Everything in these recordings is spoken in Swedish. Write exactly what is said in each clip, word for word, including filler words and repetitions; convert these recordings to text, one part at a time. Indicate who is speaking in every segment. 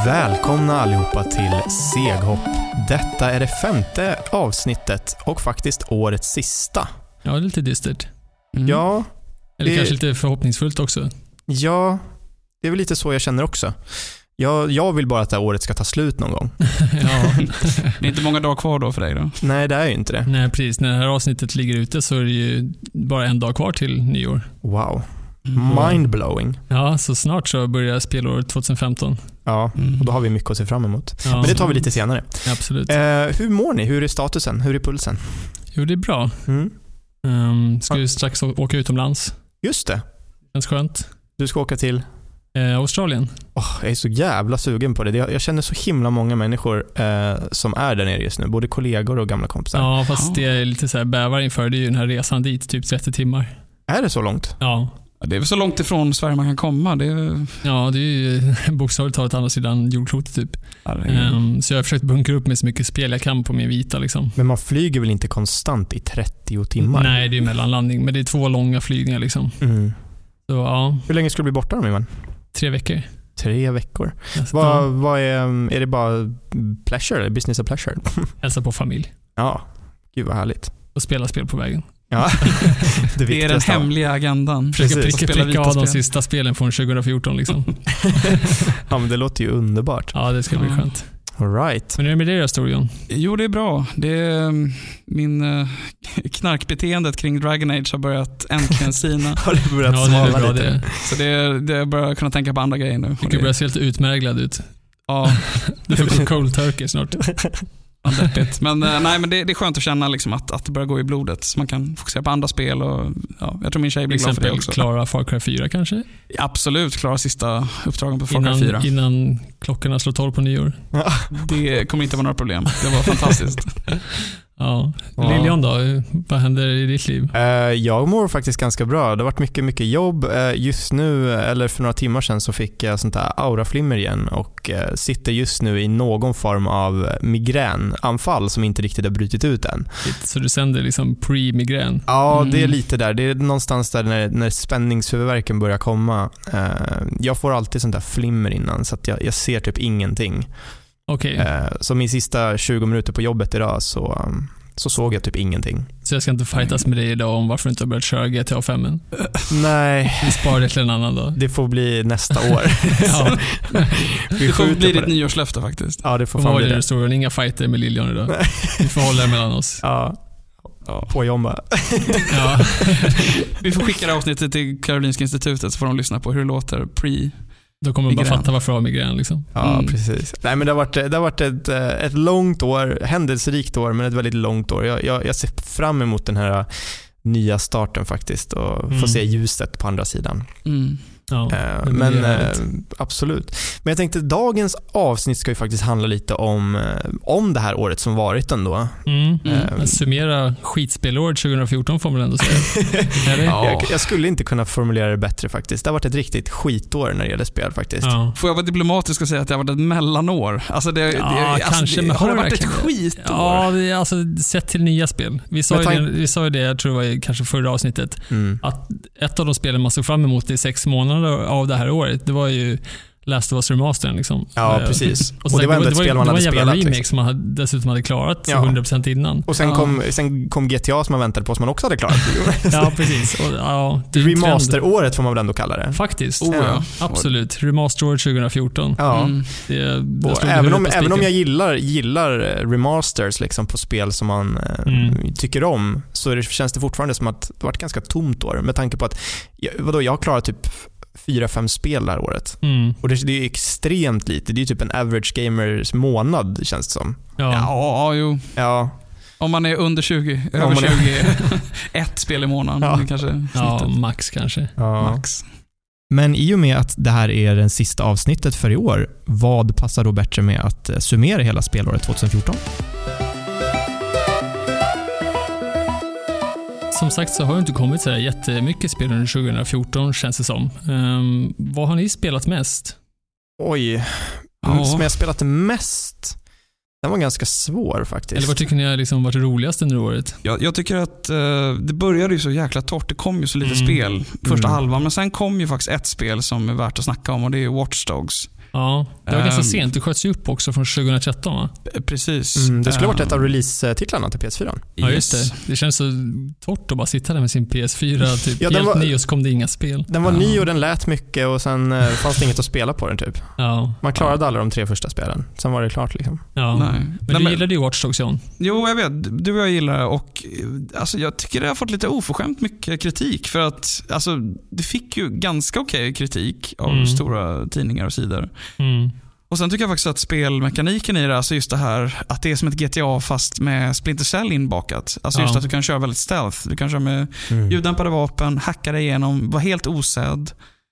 Speaker 1: Välkomna allihopa till Seghopp. Detta är det femte avsnittet och faktiskt årets sista.
Speaker 2: Ja, det är lite dystert.
Speaker 1: Mm. Ja.
Speaker 2: Eller
Speaker 1: det...
Speaker 2: kanske lite förhoppningsfullt också.
Speaker 1: Ja, det är väl lite så jag känner också. Jag, jag vill bara att det här året ska ta slut någon gång.
Speaker 3: Ja. Det är inte många dagar kvar då för dig då?
Speaker 1: Nej, det är ju inte det.
Speaker 2: Nej, precis. När det här avsnittet ligger ute så är det ju bara en dag kvar till nyår.
Speaker 1: Wow. Mindblowing.
Speaker 2: Ja, så snart så börjar spelåret tjugohundrafemton.
Speaker 1: Ja, och då har vi mycket att se fram emot.
Speaker 2: Ja.
Speaker 1: Men det tar vi lite senare.
Speaker 2: Absolut.
Speaker 1: Eh, hur mår ni? Hur är statusen? Hur är pulsen?
Speaker 2: Jo, det är bra.
Speaker 1: Mm.
Speaker 2: Um, ska ju strax åka utomlands.
Speaker 1: Just det.
Speaker 2: Känns skönt.
Speaker 1: Du ska åka till?
Speaker 2: Eh, Australien.
Speaker 1: Oh, jag är så jävla sugen på det. Jag, jag känner så himla många människor eh, som är där nere just nu. Både kollegor och gamla kompisar.
Speaker 2: Ja, fast det är lite så här bävar inför. Det är ju den här resan dit, typ trettio timmar.
Speaker 1: Är det så långt?
Speaker 2: Ja.
Speaker 3: Det är väl så långt ifrån Sverige man kan komma. Det är...
Speaker 2: Ja, det är ju bokstavligt talat andra sidan jordklotet typ.
Speaker 3: Ja, är...
Speaker 2: um, så jag har försökt bunkra upp med så mycket spel jag kan på min vita liksom.
Speaker 1: Men man flyger väl inte konstant i trettio timmar?
Speaker 2: Nej, det är mellanlandning. Men det är två långa flygningar liksom.
Speaker 1: Mm.
Speaker 2: Så ja.
Speaker 1: Hur länge ska du bli borta då, Ivan?
Speaker 2: Tre veckor.
Speaker 1: Tre veckor.
Speaker 2: Alltså,
Speaker 1: vad,
Speaker 2: ja.
Speaker 1: vad är, är det bara pleasure eller business of pleasure?
Speaker 2: Hälsa på familj.
Speaker 1: Ja, gud vad härligt.
Speaker 2: Och spela spel på vägen.
Speaker 1: Ja, det,
Speaker 3: det är den hemliga agendan.
Speaker 2: Försöka pricka, pricka av
Speaker 3: spel.
Speaker 2: de sista spelen från tjugohundrafjorton liksom.
Speaker 1: Ja, men det låter ju underbart.
Speaker 2: Ja, det ska bli
Speaker 3: ja.
Speaker 2: skönt.
Speaker 1: All right.
Speaker 2: Men hur är det med dig då, Storion?
Speaker 3: Jo, det är bra. Det är, min uh, knarkbeteendet kring Dragon Age har börjat äntligen sina.
Speaker 1: Har det börjat
Speaker 2: ja,
Speaker 1: smala
Speaker 2: det är bra,
Speaker 1: lite?
Speaker 2: Det.
Speaker 3: Så det, det börjar kunna tänka på andra grejer nu.
Speaker 2: Du börjar se lite utmärglad ut.
Speaker 3: Ja.
Speaker 2: Du får gå cold turkey snart.
Speaker 3: Men, uh, nej, men det, det är skönt att känna liksom att, att det börjar gå i blodet. Så man kan fokusera på andra spel. Och, ja, jag tror min tjej blir glad för det också.
Speaker 2: Klara Far Cry fyra kanske?
Speaker 3: Absolut, klara sista uppdragen på Far
Speaker 2: innan,
Speaker 3: Cry fyra.
Speaker 2: Innan klockorna slår tolv på nyår.
Speaker 3: Det kommer inte vara några problem. Det var fantastiskt.
Speaker 2: Ja. Lilian då, vad händer i ditt liv?
Speaker 1: Uh, jag mår faktiskt ganska bra. Det har varit mycket, mycket jobb. Uh, just nu, eller för några timmar sedan, så fick jag sånt här auraflimmer igen och uh, sitter just nu i någon form av migränanfall som inte riktigt har brutit ut än.
Speaker 2: Så du sänder liksom pre-migrän?
Speaker 1: Ja,
Speaker 2: mm.
Speaker 1: det är lite där. Det är någonstans där när, när spänningshuvudvärken börjar komma. Uh, jag får alltid sånt där flimmer innan så att jag, jag ser typ ingenting.
Speaker 2: Okay.
Speaker 1: Uh, så min sista tjugo minuter på jobbet idag så, um, så såg jag typ ingenting.
Speaker 2: Så jag ska inte fightas med dig idag om varför du inte har börjat köra G T A fem än?
Speaker 1: Nej.
Speaker 2: Vi sparar det till en annan dag.
Speaker 1: Det får bli nästa år.
Speaker 2: Ja.
Speaker 3: Vi det får bli ditt nyårslöfte faktiskt.
Speaker 1: Ja, det får
Speaker 2: fan bli det. Historien. Inga fighter med Lilian idag. Vi får hålla det mellan oss.
Speaker 1: Ja. Ja. På jomba.
Speaker 3: Ja. Vi får skicka det avsnittet till Karolinska institutet så får de lyssna på hur det låter pre.
Speaker 2: Då kommer man bara fatta varför jag har migrän liksom.
Speaker 1: Ja, mm. precis. Nej, men det har varit, det har varit ett, ett långt år, händelserikt år, men ett väldigt långt år. Jag, jag, jag ser fram emot den här nya starten faktiskt och mm. få se ljuset på andra sidan.
Speaker 3: Mm.
Speaker 2: Ja,
Speaker 1: uh, men uh, absolut. Men jag tänkte dagens avsnitt ska ju faktiskt handla lite om, uh, om det här året som varit ändå.
Speaker 2: Mm. Mm. Uh, summera skitspelåret tjugohundrafjorton får man ändå säga.
Speaker 1: Ja. jag, jag skulle inte kunna formulera det bättre faktiskt. Det har varit ett riktigt skitår när det gäller spel faktiskt.
Speaker 2: Ja.
Speaker 3: Får jag vara diplomatisk och säga att det har varit ett mellanår? Alltså det,
Speaker 2: ja,
Speaker 3: det, alltså
Speaker 2: kanske,
Speaker 3: det,
Speaker 2: men
Speaker 3: har det varit ett skitår?
Speaker 2: Ja, det är alltså sett till nya spel. Vi sa, ju det, vi sa ju det, jag tror det var kanske förra avsnittet, mm. att ett av de spelen man såg fram emot i sex månader av det här året, det var ju Last of Us Remastern liksom.
Speaker 1: Ja, precis.
Speaker 2: Och,
Speaker 1: och det var ändå ett spel man hade spelat.
Speaker 2: Det var en jävla remake
Speaker 1: liksom.
Speaker 2: som man hade, dessutom hade klarat ja. hundra procent innan.
Speaker 1: Och sen, ja. kom, sen kom G T A som man väntade på som man också hade klarat.
Speaker 2: Ja, precis. Och, ja,
Speaker 1: remasteråret får man väl ändå kalla det.
Speaker 2: Faktiskt.
Speaker 1: Oh, ja.
Speaker 2: Absolut. Remasteråret tjugohundrafjorton.
Speaker 1: Ja.
Speaker 2: Mm. Det, det
Speaker 1: även om, även om jag gillar, gillar remasters liksom på spel som man mm. tycker om, så är det, känns det fortfarande som att det varit ganska tomt år. Med tanke på att vadå, jag har klarat typ fyra, fem spel det här året. Mm. Och det, det är extremt lite. Det är typ en average gamers månad, känns det som.
Speaker 3: Ja, ja, ja jo.
Speaker 1: Ja.
Speaker 3: Om man är under tjugo, Om över man är... tjugo, ett spel i månaden.
Speaker 1: Ja,
Speaker 3: kanske
Speaker 2: ja max kanske.
Speaker 1: Ja.
Speaker 3: Max.
Speaker 1: Men i och med att det här är den sista avsnittet för i år, vad passar då bättre med att summera hela spelåret tjugohundrafjorton?
Speaker 2: Som sagt så har det inte kommit så där jättemycket spel under tjugohundrafjorton, känns det som. Um, vad har ni spelat mest?
Speaker 1: Oj, ja. Som jag spelat mest? Den var ganska svår faktiskt.
Speaker 2: Eller vad tycker ni har liksom varit roligast under året?
Speaker 3: Jag, jag tycker att uh, det började ju så jäkla torrt. Det kom ju så lite mm. spel första mm. halvan. Men sen kom ju faktiskt ett spel som är värt att snacka om, och det är Watch Dogs.
Speaker 2: Ja, det var um, ganska sent. Det sköts ju upp också från tjugohundratretton, va?
Speaker 3: Precis.
Speaker 1: Mm, det skulle ha varit ett av release-titlarna till P S fyra.
Speaker 2: Ja, just det. Det känns så torrt att bara sitta där med sin P S fyra typ ja, helt var, ny och så kom det inga spel.
Speaker 1: Den var
Speaker 2: ja.
Speaker 1: ny och den lät mycket och sen eh, fanns det inget att spela på den typ.
Speaker 2: Ja.
Speaker 1: Man klarade
Speaker 3: ja.
Speaker 1: alla de tre första spelen. Sen var det klart liksom.
Speaker 2: Ja. Nej. Men Nej, du men... gillade ju Watch Dogs, John.
Speaker 3: Jo, jag vet. Du och jag gillar det och alltså, jag tycker det har fått lite oförskämt mycket kritik för att alltså, det fick ju ganska okej kritik av mm. stora tidningar och sidor.
Speaker 2: Mm.
Speaker 3: Och sen tycker jag faktiskt att spelmekaniken i det, alltså just det här att det är som ett G T A fast med Splinter Cell inbakat. Alltså just ja. att du kan köra väldigt stealth. Du kan köra med mm. ljuddämpade vapen, hacka dig igenom, vara helt osedd.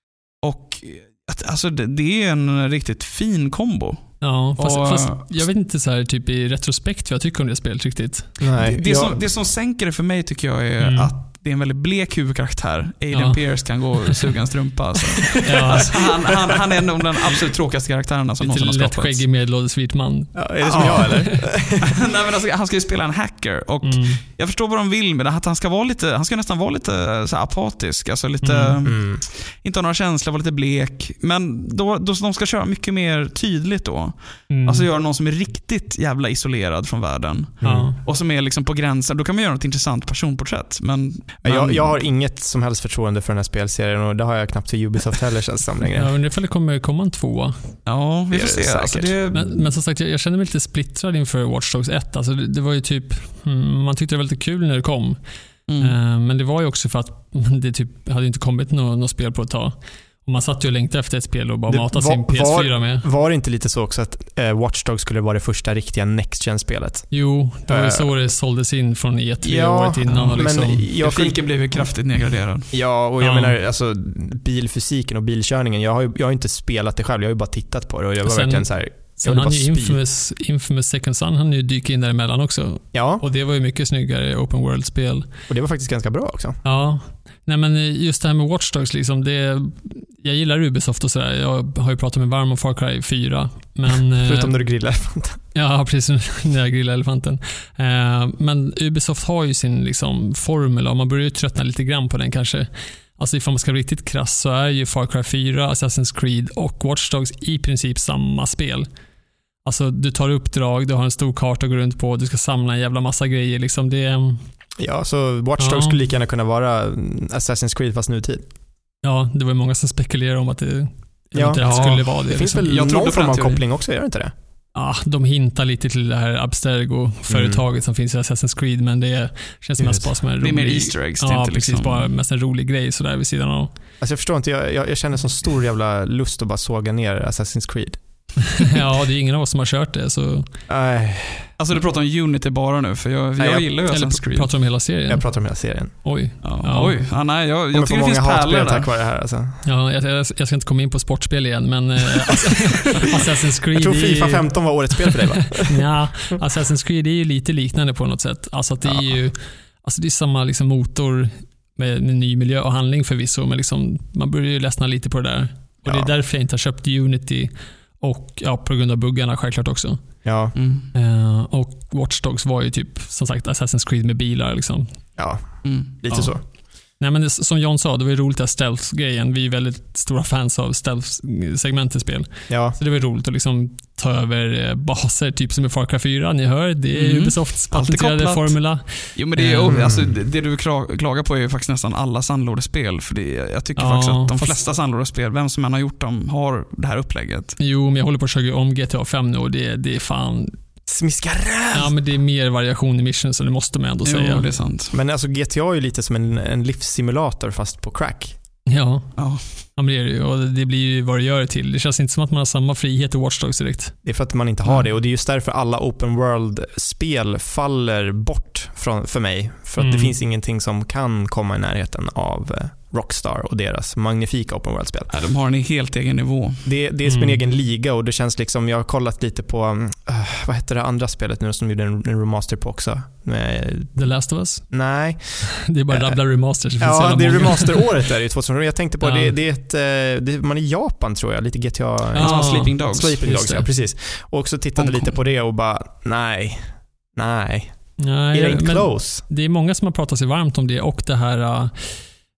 Speaker 3: Och att, alltså det, det är en riktigt fin kombo.
Speaker 2: Ja, fast,
Speaker 3: och,
Speaker 2: fast jag vet inte så här typ i retrospekt vad jag tycker om det spelet riktigt.
Speaker 1: Nej,
Speaker 3: det, det,
Speaker 1: jag...
Speaker 3: som, det som sänker det för mig tycker jag är mm. att det är en väldigt blek huvudkaraktär. Aiden
Speaker 2: ja.
Speaker 3: Pierce kan gå och suga en strumpa. Alltså. ja. alltså, han, han, han är nog den absolut tråkigaste karaktären som någonsin har skapats.
Speaker 2: Lite lättskäggig medelålders vit man.
Speaker 1: Ja, är det som ja. jag eller?
Speaker 3: Nej, men alltså, han ska ju spela en hacker och mm. jag förstår vad de vill med det. Att han ska vara lite, han ska nästan vara lite så här, apatisk. Alltså lite, mm. Mm. inte ha några känslor, vara lite blek. Men då, då de ska köra mycket mer tydligt då. Mm. Alltså göra någon som är riktigt jävla isolerad från världen.
Speaker 2: Mm.
Speaker 3: Och som är liksom på gränsen. Då kan man göra något intressant personporträtt. Men, men
Speaker 1: jag, jag har inget som helst förtroende för den här spelserien och det har jag knappt för Ubisoft heller känns som längre.
Speaker 2: Ja, men ifall det kommer komma en tvåa.
Speaker 3: Ja, vi får se. Alltså det...
Speaker 2: men, men som sagt, jag, jag känner mig lite splittrad inför Watch Dogs ett. Alltså det, det var ju typ, hmm, man tyckte det var lite kul när det kom. Mm. Uh, men det var ju också för att det typ hade inte kommit något, något spel på ett tag. Och man satt ju och längtade efter ett spel och bara matade sin P S fyra
Speaker 1: var,
Speaker 2: med.
Speaker 1: Var det inte lite så också att eh, Watch Dogs skulle vara det första riktiga Next-Gen-spelet?
Speaker 2: Jo, det var ju uh, så det såldes in från E tre ja, året innan. Och liksom.
Speaker 3: Men grafiken blev ju kraftigt nedgraderad.
Speaker 1: Ja, och jag ja. menar alltså, bilfysiken och bilkörningen. Jag har ju jag har inte spelat det själv, jag har ju bara tittat på det. Och jag var sen, verkligen så här...
Speaker 2: Sen han ju Infamous, Infamous Second Son, han ju dyker in däremellan också.
Speaker 1: Ja.
Speaker 2: Och det var ju mycket snyggare open world-spel.
Speaker 1: Och det var faktiskt ganska bra också.
Speaker 2: Ja. Nej, men just det här med Watch Dogs liksom, det, jag gillar Ubisoft och sådär. Jag har ju pratat med varm om Far Cry fyra. Men,
Speaker 1: förutom när du grillar elefanten.
Speaker 2: Ja, precis när jag grillar elefanten. Men Ubisoft har ju sin liksom, formel och man börjar ju tröttna lite grann på den kanske. Alltså ifall man ska vara riktigt krass så är ju Far Cry fyra, Assassin's Creed och Watch Dogs i princip samma spel. Alltså du tar uppdrag, du har en stor karta att gå runt på, du ska samla en jävla massa grejer liksom. Det,
Speaker 1: ja, så Watch Dogs ja. skulle lika gärna kunna vara Assassin's Creed fast nutid.
Speaker 2: Ja, det var många som spekulerade om att det
Speaker 1: ja.
Speaker 2: inte ja. skulle vara det.
Speaker 1: Det finns
Speaker 2: liksom.
Speaker 1: väl jag någon form av koppling också, gör det inte det?
Speaker 2: Ja, de hintar lite till det här Abstergo-företaget mm. som finns i Assassin's Creed, men det känns mest bara som en rolig...
Speaker 3: Det är mer Easter eggs.
Speaker 2: Ja,
Speaker 3: inte
Speaker 2: precis.
Speaker 3: Liksom.
Speaker 2: Bara mest en rolig grej sådär vid sidan av.
Speaker 1: Alltså jag förstår inte, jag, jag, jag känner sån stor jävla lust att bara såga ner Assassin's Creed.
Speaker 2: Ja, det är ingen av oss som har kört det, så...
Speaker 1: Nej.
Speaker 3: Alltså du pratar om Unity bara nu, för jag,
Speaker 2: nej,
Speaker 3: jag,
Speaker 2: jag
Speaker 3: gillar ju Assassin's Creed.
Speaker 2: Pratar du om hela serien?
Speaker 1: Jag pratar om hela serien.
Speaker 2: Oj.
Speaker 3: Ja. Ja. Oj. Ja, nej, jag, jag tycker det finns pärlor där.
Speaker 1: Tack vare det här, alltså.
Speaker 2: Ja, jag, jag, jag ska inte komma in på sportspel igen, men äh, Assassin's Creed...
Speaker 1: Jag tror FIFA femton var årets spel för dig, va?
Speaker 2: Ja, Assassin's Creed är ju lite liknande på något sätt. Alltså att det är ju... Alltså det är samma liksom motor med, med ny miljö och handling förvisso, men liksom, man börjar ju ledsna lite på det där. Och ja. det är därför jag inte har köpt Unity. Och ja, på grund av buggarna självklart också.
Speaker 1: Ja.
Speaker 2: Mm. Uh, och Watch Dogs var ju typ som sagt Assassin's Creed med bilar liksom.
Speaker 1: Ja, mm. lite ja. så.
Speaker 2: Nej, men det, som John sa, det var ju roligt att stealth-grejen. Vi är väldigt stora fans av stealth-segment i spel.
Speaker 1: Ja.
Speaker 2: Så det var roligt att liksom ta över baser, typ som i Far Cry fyra. Ni hör, det är mm. Ubisofts patenterade formula.
Speaker 3: Jo, men det, är, mm. alltså, det, det du klagar på är ju faktiskt nästan alla sandlådespel. För det, jag tycker ja, faktiskt att de fast... flesta sandlådespel, vem som än har gjort dem, har det här upplägget.
Speaker 2: Jo, men jag håller på att köra om G T A fem nu och det, det är fan...
Speaker 1: Smiskaröv.
Speaker 2: Ja, men det är mer variation i mission, så det måste man ändå
Speaker 3: jo,
Speaker 2: säga.
Speaker 3: Det är sant.
Speaker 1: Men alltså G T A är ju lite som en, en livssimulator fast på crack.
Speaker 2: Ja.
Speaker 3: Ja.
Speaker 2: Ja, men det är det ju. Och det blir ju vad det gör det till. Det känns inte som att man har samma frihet i Watch Dogs direkt.
Speaker 1: Det är för att man inte har mm. det. Och det är just därför alla open world-spel faller bort från, för mig. För att mm. det finns ingenting som kan komma i närheten av Rockstar och deras magnifika open world-spel.
Speaker 3: Ja, de har en helt egen nivå.
Speaker 1: Det, det är som mm. en egen liga och det känns liksom, jag har kollat lite på uh, vad heter det andra spelet nu som gjorde en, en remaster på också. Med,
Speaker 2: The Last of Us?
Speaker 1: Nej.
Speaker 2: Det är bara uh, rabbla remasters.
Speaker 1: Ja, det är remasteråret där i tjugohundrasju. Jag tänkte på ja. det, det är ett, det, man är i Japan tror jag, lite G T A.
Speaker 3: Ja, Sleeping Dogs.
Speaker 1: Sleeping Dogs, ja precis. Och också tittade Hong lite Kong. På det och bara, nej, nej.
Speaker 2: Nej,
Speaker 1: It ain't close.
Speaker 2: Det är många som har pratat sig varmt om det och det här... Uh,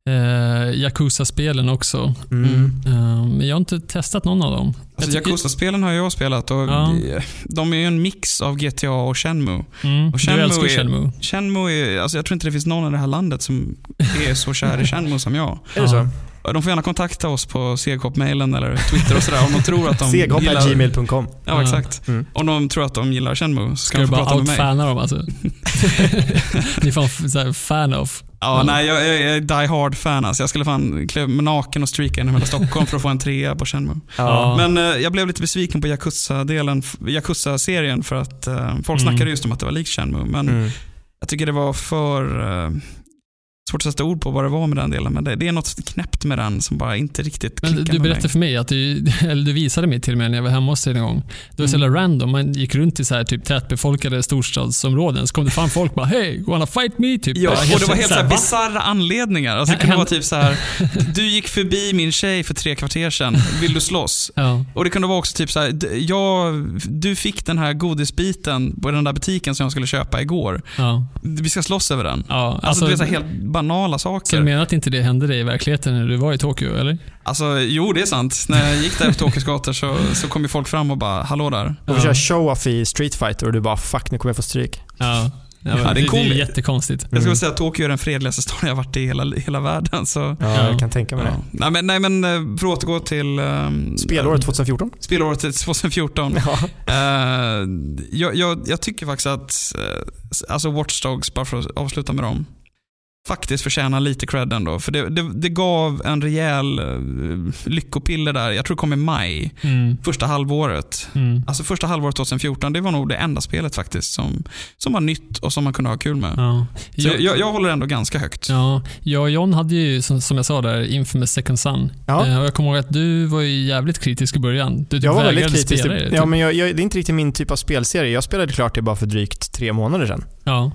Speaker 2: Eh, Yakuza-spelen också. Mm. Eh, men jag har inte testat någon av dem.
Speaker 3: Alltså, Yakuza-spelen har jag spelat och ja. de, de är ju en mix av G T A och Shenmue.
Speaker 2: Mm.
Speaker 3: Och Shenmue
Speaker 2: du älskar
Speaker 3: är,
Speaker 2: Shenmue.
Speaker 3: Shenmue är, alltså jag tror inte det finns någon i det här landet som är så kär i Shenmue som jag.
Speaker 1: Är det så?
Speaker 3: De får gärna kontakta oss på seghopp-mailen eller Twitter och sådär om de tror att de
Speaker 1: seghopp
Speaker 3: gillar...
Speaker 1: at gmail punkt com.
Speaker 3: Ja, exakt. Mm. Om de tror att de gillar Shenmue så ska, ska de få prata med mig.
Speaker 2: Ska du bara outfana dem alltså? Ni är fan fan of.
Speaker 3: Ja, mm. nej, jag, jag är die hard fan. Alltså. Jag skulle fan klä mig naken och streaka in i hela Stockholm för att få en trea på Shenmue. Ja. Men eh, jag blev lite besviken på Yakuza-delen, Yakuza-serien för att eh, folk mm. snackade just om att det var likt Shenmue. Men mm. jag tycker det var för... Eh, svårt att sätta ord på vad det var med den delen, men det, det är något knäppt med den som bara inte riktigt klickar.
Speaker 2: Men du berättade för mig att du, eller du visade mig till och med när jag var hemma hos dig en gång. Det var så mm. random, man gick runt i så här typ tätbefolkade storstadsområden, så kom det fram folk bara hey, wanna fight me typ.
Speaker 3: Ja, och det var helt så här bizarra anledningar. Alltså det kunde vara typ så här, du gick förbi min tjej för tre kvarter sedan, vill du slåss? Ja. Och det kunde vara också typ så här, jag, du fick den här godisbiten på den där butiken som jag skulle köpa igår. Ja. Vi ska slåss över den. Ja, alltså, alltså det är så helt banala saker.
Speaker 2: Så du menar att inte det hände dig i verkligheten när du var i Tokyo, eller?
Speaker 3: Alltså, jo, det är sant. När jag gick där på Tokyos gator så, så kom ju folk fram och bara, hallå där.
Speaker 1: Och vi kör show-off i Street Fighter och du bara, fuck, nu kommer jag få stryk.
Speaker 2: Ja. Ja, det, det, det är jättekonstigt.
Speaker 3: Jag skulle säga att Tokyo är den fredligaste staden jag varit i hela, hela världen. Så.
Speaker 1: Ja, jag kan tänka mig
Speaker 3: ja.
Speaker 1: det.
Speaker 3: Nej men, nej, men för att återgå till... Um,
Speaker 1: Spelåret tjugo fjorton.
Speaker 3: Spelåret tjugo fjorton. Ja. Uh, jag, jag, jag tycker faktiskt att uh, alltså Watch Dogs, bara för att avsluta med dem, faktiskt förtjänar lite cred ändå. För det, det, det gav en rejäl uh, lyckopiller där. Jag tror det kom i maj. Mm. Första halvåret. Mm. Alltså första halvåret tjugo fjorton, det var nog det enda spelet faktiskt som, som var nytt och som man kunde ha kul med. Ja. Så jag, jag, jag håller ändå ganska högt.
Speaker 2: Ja, jag och John hade ju, som, som jag sa där, Infamous Second Son. Ja. Uh, och jag kommer ihåg att du var ju jävligt kritisk i början. Du
Speaker 1: jag var väldigt kritisk. Spela det, typ. Ja, men jag, jag, det är inte riktigt min typ av spelserie. Jag spelade klart det bara för drygt tre månader sedan. Ja.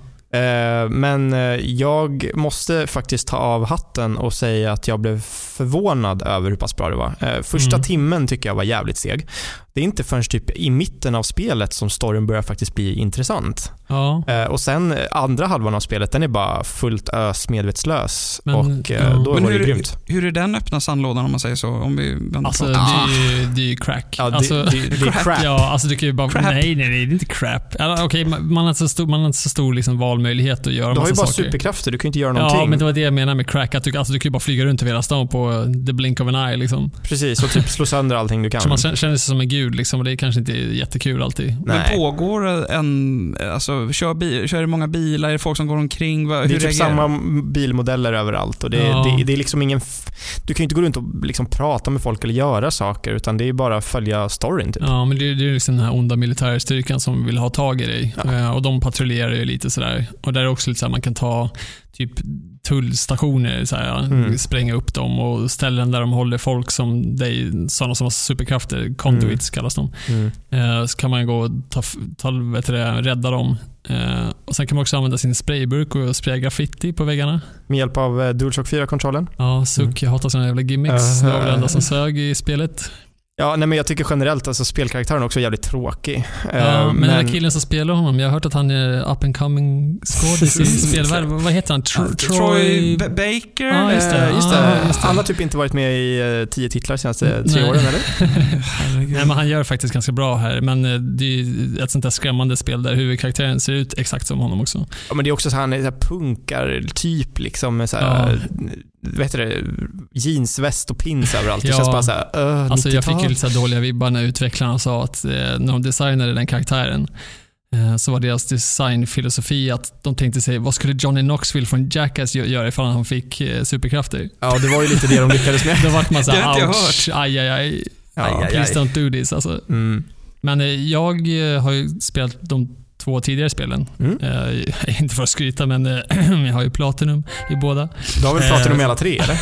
Speaker 1: Men jag måste faktiskt ta av hatten och säga att jag blev förvånad över hur pass bra det var. Första mm. timmen tycker jag var jävligt seg. Det är inte förrän typ i mitten av spelet som storyn börjar faktiskt bli intressant. Ja. Och sen andra halvan av spelet, den är bara fullt ös medvetslös. Men, och ja. då Men var
Speaker 3: hur,
Speaker 1: det grymt.
Speaker 3: Hur är den öppna sandlådan om man säger så? Om vi
Speaker 2: alltså det är, ju, det är ju crack.
Speaker 1: Ja, det,
Speaker 2: alltså,
Speaker 1: det, det, det är crap.
Speaker 2: Ja, alltså du kan ju bara, crap. nej, nej, nej, det är inte crap. Alltså, okej, okay, man har inte så stor, man har inte så stor liksom valmöjlighet att göra.
Speaker 1: Du har ju bara
Speaker 2: saker.
Speaker 1: superkrafter, du kan ju inte göra någonting.
Speaker 2: Ja, men det var det jag menar med crack. Att du, alltså, du kan ju bara flyga runt över hela stan på the blink of an eye. Liksom.
Speaker 1: Precis, och typ slå sönder allting du kan.
Speaker 2: Så man känner sig som en gud, liksom, och det är kanske inte jättekul alltid.
Speaker 3: Nej. Men pågår en... Alltså, kör, bil, kör det många bilar? Är det folk som går omkring? Hur
Speaker 1: det är typ samma bilmodeller överallt. Och det, ja. det, det är liksom ingen... Du kan ju inte gå runt och liksom prata med folk eller göra saker, utan det är bara att följa storyn. Typ.
Speaker 2: Ja, men det, det är liksom den här onda militärstyrkan som vill ha tag i dig. Ja. Och de patrullerar ju lite sådär. Och där är också lite så här, man kan ta typ tullstationer, så här, mm. spränga upp dem och ställen där de håller folk som dig, sådana som har superkrafter, conduits mm. kallas de. Mm. Eh, så kan man gå och ta, ta, vet du det, rädda dem. Eh, och sen kan man också använda sin sprayburk och spraya graffiti på väggarna.
Speaker 1: Med hjälp av eh, DualShock fyra-kontrollen.
Speaker 2: Ja, suck. Mm. Jag hatar sådana jävla gimmicks. Uh, det var det enda som sög i spelet. Ja,
Speaker 1: nej, men jag tycker generellt alltså spelkaraktären också är jävligt tråkig.
Speaker 2: Ja, uh, men, men den här killen som spelar honom, jag har hört att han är up and coming skådis i spelvärlden. Vad heter han? Tro,
Speaker 3: uh, Troy Baker?
Speaker 2: Ja, just det.
Speaker 1: Just det. Ah, just det. Han har typ inte varit med i uh, tio titlar de senaste mm, tre nej. åren, eller?
Speaker 2: Nej, men han gör faktiskt ganska bra här. Men uh, det är ett sånt där skrämmande spel där huvudkaraktären ser ut exakt som honom också.
Speaker 1: Ja, men det är också så han är så här punkar typ liksom med så här, ja. vet du det, jeansväst och pins överallt. Det ja. känns bara så här, uh,
Speaker 2: alltså jag fick ju lite så dåliga vibbar när utvecklarna sa att eh, när de designade den karaktären eh, så var deras designfilosofi att de tänkte sig, vad skulle Johnny Knoxville från Jackass göra ifall han fick eh, superkrafter?
Speaker 1: Ja, det var ju lite det de lyckades med.
Speaker 2: Då vart man så här, ouch, aj, aj, aj. Ja, aj, aj, please aj. don't do this. Alltså. Mm. Men eh, jag eh, har ju spelat de två tidigare spelen. Mm. Uh, inte för att skryta, men uh, jag har ju Platinum i båda.
Speaker 1: Du har väl Platinum uh, i alla tre, eller?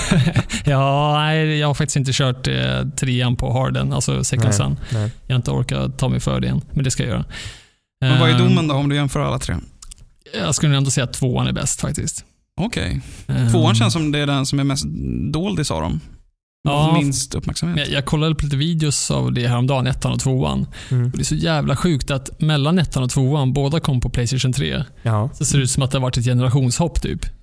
Speaker 2: Ja, nej, jag har faktiskt inte kört uh, trean på harden, alltså Second Son. Jag har inte orkat ta mig för det än, men det ska jag göra.
Speaker 3: Men vad är domen då om du jämför alla tre?
Speaker 2: Jag skulle ändå säga att tvåan är bäst faktiskt.
Speaker 3: Okej. Okay. Uh, tvåan känns som det är den som är mest doldis av dem. Ja, minst uppmärksamhet.
Speaker 2: Jag, jag kollade på lite videos av det häromdagen, ettan och tvåan. Mm. Och det är så jävla sjukt att mellan ettan och tvåan båda kom på PlayStation tre. Ja. Så ser det ut som att det har varit ett generationshopp typ.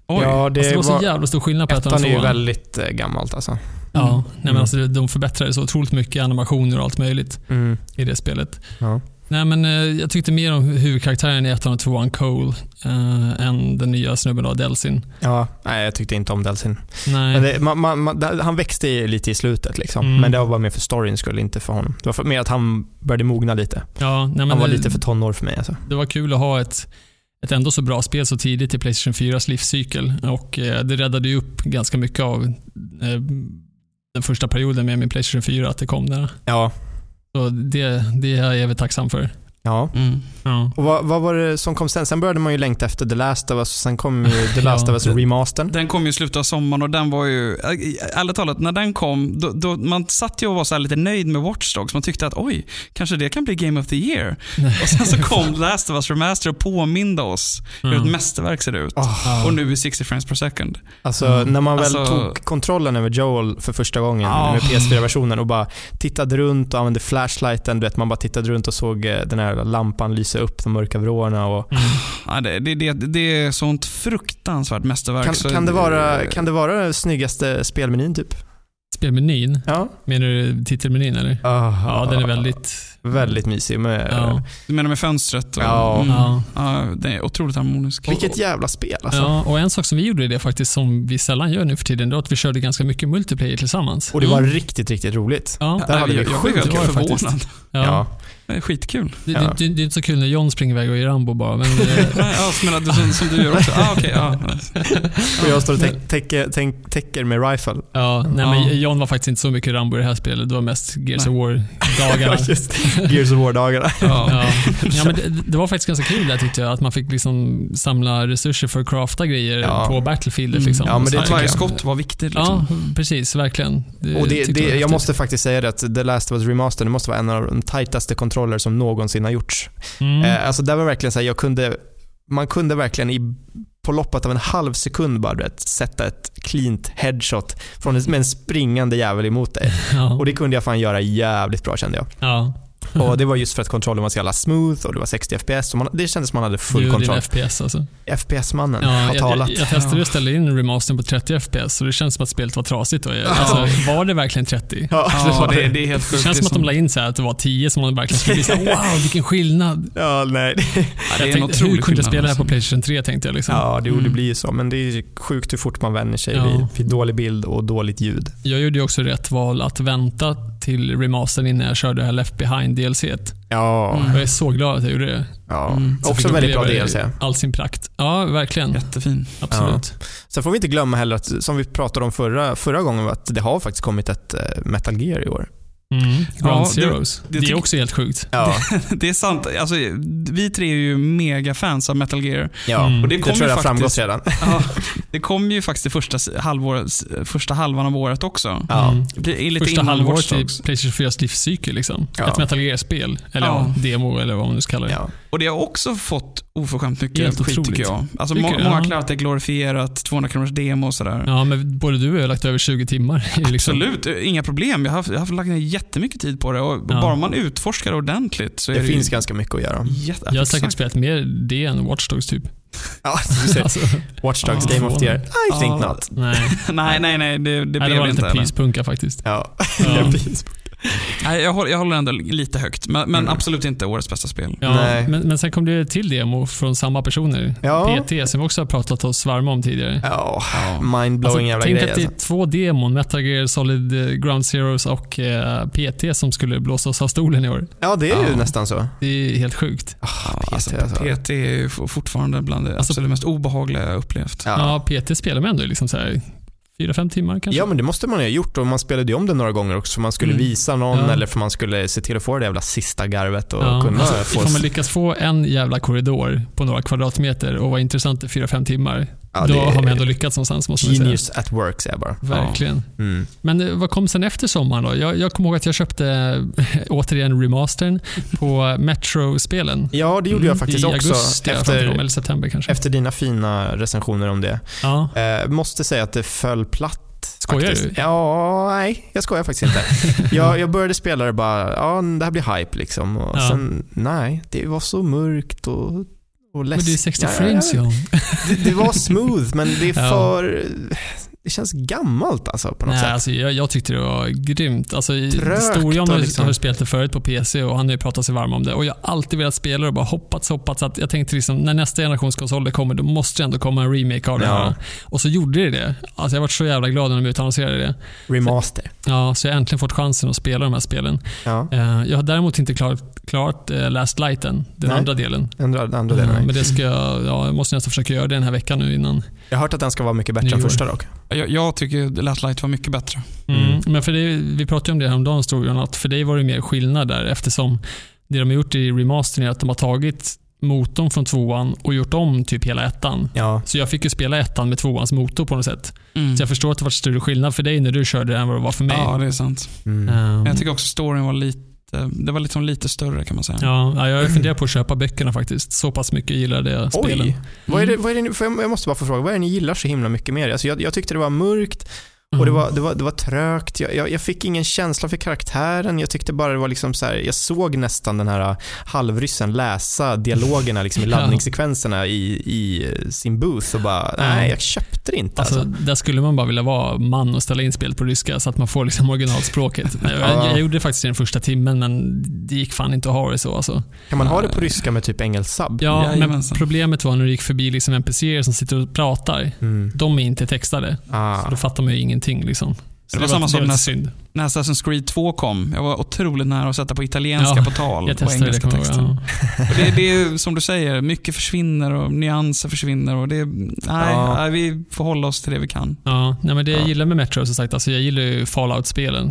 Speaker 3: Oj.
Speaker 1: Ja, det,
Speaker 2: alltså, det var så
Speaker 1: var,
Speaker 2: jävla stor skillnad på ettan och
Speaker 1: tvåan. Ettan är ju
Speaker 2: tvåan.
Speaker 1: väldigt eh, gammalt alltså.
Speaker 2: Ja,
Speaker 1: Mm.
Speaker 2: nej, men alltså, de förbättrade så otroligt mycket animationer och allt möjligt
Speaker 1: Mm.
Speaker 2: i det spelet.
Speaker 1: Ja.
Speaker 2: Nej, men eh, jag tyckte mer om huvudkaraktären i ettan och tvåan, Cole, eh, än den nya snubben då, Delsin.
Speaker 1: Ja, nej jag tyckte inte om Delsin.
Speaker 2: Nej.
Speaker 1: Men det, man, man, man, det, han växte i- lite i slutet liksom.
Speaker 2: Mm.
Speaker 1: Men det var bara mer för storyn skulle inte för honom. Det var för, mer att han började mogna lite.
Speaker 2: Ja, nej, men
Speaker 1: Han var
Speaker 2: det,
Speaker 1: lite för tonår för mig alltså.
Speaker 2: det var kul att ha ett, ett ändå så bra spel så tidigt i PlayStation fyras livscykel, och eh, det räddade ju upp ganska mycket av eh, den första perioden med min PlayStation fyra, att det kom där.
Speaker 1: Ja.
Speaker 2: Så det, det är jag evigt tacksam för.
Speaker 1: Ja.
Speaker 3: Mm.
Speaker 2: Ja.
Speaker 1: Och vad, vad var det som kom sen? Sen började man ju längta efter The Last of Us. Sen kom ju The Last
Speaker 2: Ja.
Speaker 1: of Us remastern.
Speaker 3: Den kom ju i slutet av sommaren och den var ju, ärligt talat, när den kom, då, då, man satt ju och var så här lite nöjd med Watch Dogs. Man tyckte att oj, kanske det kan bli Game of the Year. Och sen så kom The Last of Us Remaster och påminde oss hur
Speaker 2: Mm.
Speaker 3: ett mästerverk ser ut.
Speaker 1: Oh,
Speaker 3: Och nu är sextio frames per second.
Speaker 1: alltså
Speaker 2: Mm.
Speaker 1: när man väl
Speaker 3: Alltså-
Speaker 1: tog kontrollen över Joel för första gången
Speaker 3: Ja.
Speaker 1: med P S fyra-versionen och bara tittade runt och använde flashlighten, du vet, man bara tittade runt och såg eh, den här lampan lysa upp de mörka vrårna och
Speaker 2: Mm.
Speaker 3: Ja, det, det, det, det är sånt fruktansvärt mästerverk.
Speaker 1: kan,
Speaker 3: så
Speaker 1: kan det vara kan det vara den snyggaste spelmenyn typ?
Speaker 2: Spelmenyn,
Speaker 1: Ja.
Speaker 2: menar du titelmenyn eller? Ja, den är väldigt...
Speaker 1: väldigt mysig med
Speaker 2: Ja.
Speaker 3: Du menar med fönstret? Och,
Speaker 1: Ja.
Speaker 3: Mm,
Speaker 2: Ja.
Speaker 3: ja, det är otroligt harmoniskt.
Speaker 1: vilket jävla spel alltså.
Speaker 2: Ja, och en sak som vi gjorde i det faktiskt, som vi sällan gör nu för tiden, det var att vi körde ganska mycket multiplayer tillsammans.
Speaker 1: Och det var
Speaker 2: Mm.
Speaker 1: riktigt riktigt roligt.
Speaker 2: Ja,
Speaker 1: Där hade vi
Speaker 3: jag, jag
Speaker 1: sjukt
Speaker 3: blev
Speaker 2: det var
Speaker 3: helt
Speaker 2: det faktiskt.
Speaker 3: förvånad.
Speaker 2: ja.
Speaker 1: Ja.
Speaker 3: Det är skitkul.
Speaker 2: Det,
Speaker 1: Ja.
Speaker 2: det, det är inte så kul när John springer iväg och är Rambo bara, men eh,
Speaker 3: Ja, som, menar, som, som du gör också. Ah, okay, ja.
Speaker 1: Och jag står och täck- täcker, tänk- täcker med rifle.
Speaker 2: ja, nej,
Speaker 3: Ja.
Speaker 2: men John var faktiskt inte så mycket Rambo i det här spelet. Det var mest Gears of War-dagarna.
Speaker 1: Just Gears of War-dagarna.
Speaker 3: Ja.
Speaker 2: Ja. Ja, men det, det var faktiskt ganska kul där tyckte jag, att man fick liksom samla resurser för att crafta grejer
Speaker 1: Ja.
Speaker 2: på Battlefieldet.
Speaker 3: Mm.
Speaker 2: Liksom.
Speaker 1: Ja, men det
Speaker 2: Så här,
Speaker 1: tycker
Speaker 3: Varje
Speaker 1: jag.
Speaker 3: skott var viktigt. Liksom.
Speaker 2: Ja, precis, verkligen. Det
Speaker 1: Och det,
Speaker 2: tyckte
Speaker 1: det,
Speaker 2: var
Speaker 1: jag
Speaker 2: häftigt.
Speaker 1: måste faktiskt säga det att The Last of Us Remaster, det måste vara en av de tajtaste kontroller som någonsin har gjorts.
Speaker 2: Mm.
Speaker 1: Eh, alltså det var verkligen så här, jag kunde, man kunde verkligen i, på loppet av en halv sekund bara vet, sätta ett cleant headshot från en, med en springande jävel emot dig.
Speaker 2: Ja.
Speaker 1: Och det kunde jag fan göra jävligt bra kände jag.
Speaker 2: Ja.
Speaker 1: Och det var just för att kontrollen var så jävla smooth och det var sextio F P S och man, det kändes som man hade full
Speaker 2: Du, din
Speaker 1: kontroll.
Speaker 2: F P S alltså.
Speaker 1: F P S-mannen
Speaker 2: Ja,
Speaker 1: har
Speaker 2: jag,
Speaker 1: talat.
Speaker 2: jag, jag testade att ställa in remastern på trettio F P S och det känns som att spelet var trasigt. Och jag, alltså, var det verkligen trettio?
Speaker 1: Ja,
Speaker 3: Ja, det, det är helt
Speaker 2: Det
Speaker 3: sjukt.
Speaker 2: känns som att de la in så här att det var tio som man verkligen skulle bli så här, wow, vilken skillnad.
Speaker 1: ja, nej.
Speaker 3: Ja, det
Speaker 2: Jag
Speaker 3: är en
Speaker 2: tänkte, hur
Speaker 3: otrolig
Speaker 2: kunde jag
Speaker 3: skillnad,
Speaker 2: spela det här på
Speaker 3: alltså.
Speaker 2: PlayStation tre, tänkte jag. Liksom.
Speaker 1: Ja, det,
Speaker 2: Mm.
Speaker 1: det blir ju så. Men det är sjukt hur fort man vänjer sig
Speaker 2: Ja.
Speaker 1: vid, vid dålig bild och dåligt ljud.
Speaker 2: Jag gjorde ju också rätt val att vänta till remastern innan jag körde det här Left Behind D L C.
Speaker 1: Ja,
Speaker 3: Mm.
Speaker 2: Jag är så glad att jag gjorde det.
Speaker 1: ja.
Speaker 3: Mm.
Speaker 2: Så
Speaker 1: Också
Speaker 2: fick jag
Speaker 1: väldigt bra
Speaker 2: uppleva
Speaker 1: D L C.
Speaker 2: det i all sin prakt. Ja, verkligen.
Speaker 3: Jättefin.
Speaker 2: Absolut.
Speaker 1: Sen får vi inte glömma heller att, som vi pratade om förra, förra gången, att det har faktiskt kommit ett eh, Metal Gear i år.
Speaker 2: Mm. Ground
Speaker 3: Ja, det-
Speaker 2: Zeroes.
Speaker 3: det
Speaker 2: Det, är
Speaker 3: tyck-
Speaker 2: också helt sjukt.
Speaker 1: Ja,
Speaker 3: Det är sant. Alltså, vi tre är ju mega fans av Metal Gear.
Speaker 1: ja.
Speaker 2: Mm.
Speaker 3: Och det
Speaker 1: det
Speaker 3: kom
Speaker 1: tror
Speaker 3: ju
Speaker 1: jag har framgått
Speaker 3: faktiskt,
Speaker 1: redan.
Speaker 3: ja, det kom ju faktiskt i första, halvåret, första halvan av året också.
Speaker 1: Ja.
Speaker 2: Mm.
Speaker 3: Det är lite
Speaker 2: Första
Speaker 3: innan
Speaker 2: halvåret
Speaker 3: Watch
Speaker 2: i
Speaker 3: Dogs.
Speaker 2: PlayStation fyras livscykel. Liksom.
Speaker 1: Ja.
Speaker 2: Ett Metal Gear-spel. Eller
Speaker 3: Ja.
Speaker 2: ja. demo, eller vad man nu ska kalla det.
Speaker 1: Ja.
Speaker 3: Och det har också fått oförskämt mycket
Speaker 2: Helt
Speaker 3: skit
Speaker 2: otroligt.
Speaker 3: tycker jag. Alltså,
Speaker 2: Tycker
Speaker 3: må,
Speaker 2: du?
Speaker 3: många
Speaker 2: Ja.
Speaker 3: klarar att det är glorifierat, tvåhundra kronors demo och sådär.
Speaker 2: Ja, men både du och jag har lagt över tjugo timmar. i liksom.
Speaker 3: Absolut, inga problem. Jag har, jag har lagt ner jättemycket tid på det och
Speaker 2: Ja.
Speaker 3: bara man utforskar ordentligt så är
Speaker 1: Det
Speaker 3: det,
Speaker 1: finns
Speaker 3: ju
Speaker 1: ganska mycket att göra.
Speaker 3: jätte,
Speaker 2: Jag har säkert
Speaker 3: exakt.
Speaker 2: spelat mer det än Watch Dogs typ.
Speaker 1: Ja, du ser.
Speaker 2: Alltså,
Speaker 1: Watch Dogs
Speaker 2: Ja.
Speaker 1: Game of the Year. I think
Speaker 3: Ja.
Speaker 1: not.
Speaker 2: nej.
Speaker 3: Nej, nej, nej, det, det
Speaker 2: nej, det
Speaker 3: blev
Speaker 2: var
Speaker 3: det
Speaker 2: lite
Speaker 3: inte. eller?
Speaker 2: pyspunka faktiskt.
Speaker 1: Ja.
Speaker 2: Ja.
Speaker 3: Nej, jag, håller, jag håller ändå lite högt, men, men
Speaker 1: Mm.
Speaker 3: absolut inte årets bästa spel.
Speaker 2: Ja,
Speaker 1: Nej.
Speaker 2: men, men sen kom det till demo från samma personer.
Speaker 1: Ja.
Speaker 2: P T, som vi också har pratat oss varma om tidigare.
Speaker 1: Ja,
Speaker 3: Ja.
Speaker 1: mindblowing
Speaker 2: Alltså,
Speaker 1: jävla
Speaker 2: tänk
Speaker 1: grej
Speaker 2: att det är
Speaker 1: alltså.
Speaker 2: två demon, Metal Gear Solid eh, Ground Zeroes och eh, P T, som skulle blåsa oss av stolen i år.
Speaker 1: Ja, det är ju
Speaker 3: Ja.
Speaker 1: nästan så.
Speaker 2: Det är helt sjukt.
Speaker 3: Ja,
Speaker 1: P T
Speaker 3: alltså,
Speaker 1: alltså.
Speaker 3: P T är ju fortfarande bland det
Speaker 2: Alltså-
Speaker 3: absolut mest obehagliga jag upplevt.
Speaker 1: Ja.
Speaker 2: Ja, P T spelar man ändå i liksom så här fyra, fem timmar kanske.
Speaker 1: Ja, men det måste man ju ha gjort och man spelade ju om det några gånger också för man skulle
Speaker 3: Mm.
Speaker 1: visa någon
Speaker 2: Ja.
Speaker 1: eller för man skulle se till att få det jävla sista garvet och
Speaker 2: Ja,
Speaker 1: kunna
Speaker 2: alltså,
Speaker 1: få...
Speaker 2: ifall man lyckas få en jävla korridor på några kvadratmeter och vara intressant i fyra, fem timmar,
Speaker 1: Ja,
Speaker 2: då
Speaker 1: det är
Speaker 2: har man ändå lyckats någonstans, måste man säga.
Speaker 1: Genius at work, säger jag bara.
Speaker 2: Verkligen.
Speaker 1: Mm.
Speaker 2: Men eh, vad kom sen efter sommaren då? Jag, jag kommer ihåg att jag köpte eh, återigen remastern på Metro-spelen.
Speaker 1: Ja, det gjorde jag faktiskt
Speaker 2: I
Speaker 1: också
Speaker 2: augusti, jag tror att det kom,
Speaker 1: efter,
Speaker 2: eller september kanske.
Speaker 1: efter dina fina recensioner om det.
Speaker 2: Ja.
Speaker 1: Eh, måste säga att det föll platt.
Speaker 2: Skojar
Speaker 1: faktiskt.
Speaker 2: du?
Speaker 1: Ja, nej, jag skojar faktiskt inte. jag, jag började spela det bara, ja, det här blir hype liksom. Och
Speaker 2: Ja.
Speaker 1: sen, nej, det var så mörkt och, och
Speaker 2: läsk... Men det är sextio frames, ja.
Speaker 1: Det, det var smooth, men det är för... Ja. Det känns gammalt alltså på något
Speaker 2: Nej,
Speaker 1: sätt.
Speaker 2: Alltså, jag, jag tyckte det var grymt. Alltså, Storion har, liksom. har spelat det förut på P C och han har ju pratat sig varm om det. Och jag har alltid velat spela det och bara hoppats, hoppats att jag tänkte liksom, när nästa generationskonsol kommer, då måste det ändå komma en remake av det här. Ja. Och så gjorde det det. Alltså, jag var så jävla glad när de utannonserade det.
Speaker 1: Remaster.
Speaker 2: Så, ja, så jag har äntligen fått chansen att spela de här spelen. Ja. Uh, jag har däremot inte klart, klart uh, Last Lighten, den Nej. andra delen.
Speaker 1: Andra, andra delen. Uh,
Speaker 2: men det ska jag, ja, jag måste nästan försöka göra det den här veckan nu innan.
Speaker 1: Jag har hört att den ska vara mycket bättre än första dock.
Speaker 3: Jag, jag tycker Last Light var mycket bättre.
Speaker 2: Mm. Mm. Men för det, vi pratade om det här om dagen, Storion, att för dig var det mer skillnad där, eftersom det de har gjort i remastern är att de har tagit motorn från tvåan och gjort om typ hela ettan. Ja. Så jag fick ju spela ettan med tvåans motor på något sätt. Mm. Så jag förstår att det var större skillnad för dig när du körde än vad det var för mig.
Speaker 3: Ja, det är sant. Mm. Um, Men jag tycker också storyn var lite det var liksom lite större kan man säga.
Speaker 2: Ja, jag funderar på att köpa böckerna faktiskt. Så pass mycket gillar det spelen.
Speaker 1: Oj, vad är det, vad är det, för jag måste bara få fråga, vad är det ni gillar så himla mycket mer? Alltså jag, jag tyckte det var mörkt och det var, det var, det var trögt. Jag, jag, jag fick ingen känsla för karaktären. Jag tyckte bara det var liksom så här, jag såg nästan den här halvryssen läsa dialogerna liksom i laddningssekvenserna i, i sin booth och bara, nej, jag köpte det inte.
Speaker 2: Alltså,
Speaker 1: alltså.
Speaker 2: Där skulle man bara vilja vara man och ställa in spel på ryska så att man får liksom originalspråket. jag, jag, jag gjorde det faktiskt i den första timmen, men det gick fan inte att ha det så. Alltså.
Speaker 1: Kan man ha det på ryska med typ engelsk sub?
Speaker 2: Ja, ja men problemet var när du gick förbi liksom N P C-er som sitter och pratar. Mm. De är inte textade. Ah. Så då fattar man ju ingenting. Liksom.
Speaker 3: Det, det var samma sak när, när Assassin's Creed två kom. Jag var otroligt nära att sätta på italienska
Speaker 2: ja,
Speaker 3: på tal och engelska
Speaker 2: det
Speaker 3: texter. Ja. Och det, det är som du säger, mycket försvinner och nyanser försvinner och det, nej, ja. nej, vi får hålla oss till det vi kan.
Speaker 2: Ja, nej, men det jag ja. gillar med Metro så sagt, alltså jag gillar ju Fallout-spelen.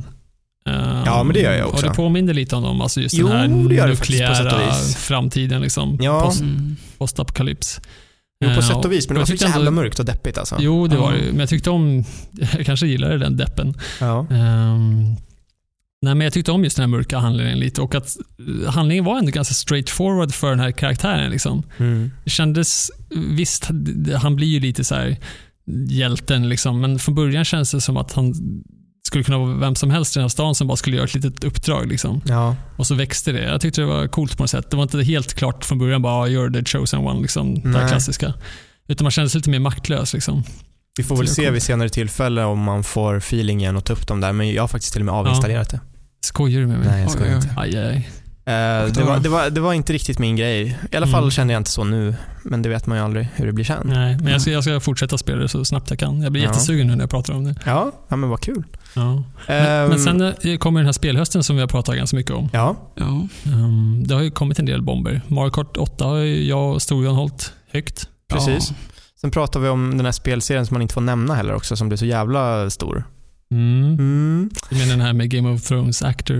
Speaker 2: Um,
Speaker 1: ja, men det gör jag också.
Speaker 2: Och det påminner lite om dem, alltså just jo, den här nukleära framtiden liksom,
Speaker 1: ja.
Speaker 2: post, postapokalyps.
Speaker 1: Jo, på sätt och vis, men det var så jävla mörkt och deppigt alltså.
Speaker 2: Jo, det var det. Men jag tyckte om, jag kanske gillade den deppen. Ja. Um, nej, men jag tyckte om just den här mörka handlingen lite och att handlingen var ändå ganska straightforward för den här karaktären liksom. Mm. Det kändes, visst, han blir ju lite så här hjälten liksom, men från början känns det som att han skulle kunna vara vem som helst i den här stan som bara skulle göra ett litet uppdrag liksom. Ja. Och så växte det. Jag tyckte det var coolt på något sätt. Det var inte helt klart från början bara you're the chosen one liksom, det här klassiska. Utan man kändes lite mer maktlös liksom.
Speaker 1: Vi får väl se vid senare tillfälle om man får feeling igen och ta upp dem där, men jag har faktiskt till och med avinstallerat ja. det.
Speaker 2: Skojar du med mig?
Speaker 1: Nej, jag skojar
Speaker 2: oj,
Speaker 1: inte.
Speaker 2: Aj, aj.
Speaker 1: Uh, det, var, det, var, det var inte riktigt min grej. I alla fall mm. kände jag inte så nu. Men det vet man ju aldrig hur det blir sen.
Speaker 2: Nej, men jag ska, jag ska fortsätta spela det så snabbt jag kan. Jag blir ja. jättesugen nu när jag pratar om det.
Speaker 1: Ja, ja men vad kul.
Speaker 2: Ja. Men, um, men sen kommer den här spelhösten som vi har pratat ganska mycket om.
Speaker 1: Ja.
Speaker 2: ja. Um, det har ju kommit en del bomber. Mario Kart åtta har ju jag och Storion hållit högt.
Speaker 1: Precis. Ja. Sen pratar vi om den här spelserien som man inte får nämna heller också, som blir så jävla stor.
Speaker 2: Mm. Mm. Jag menar den här med Game of Thrones Actor,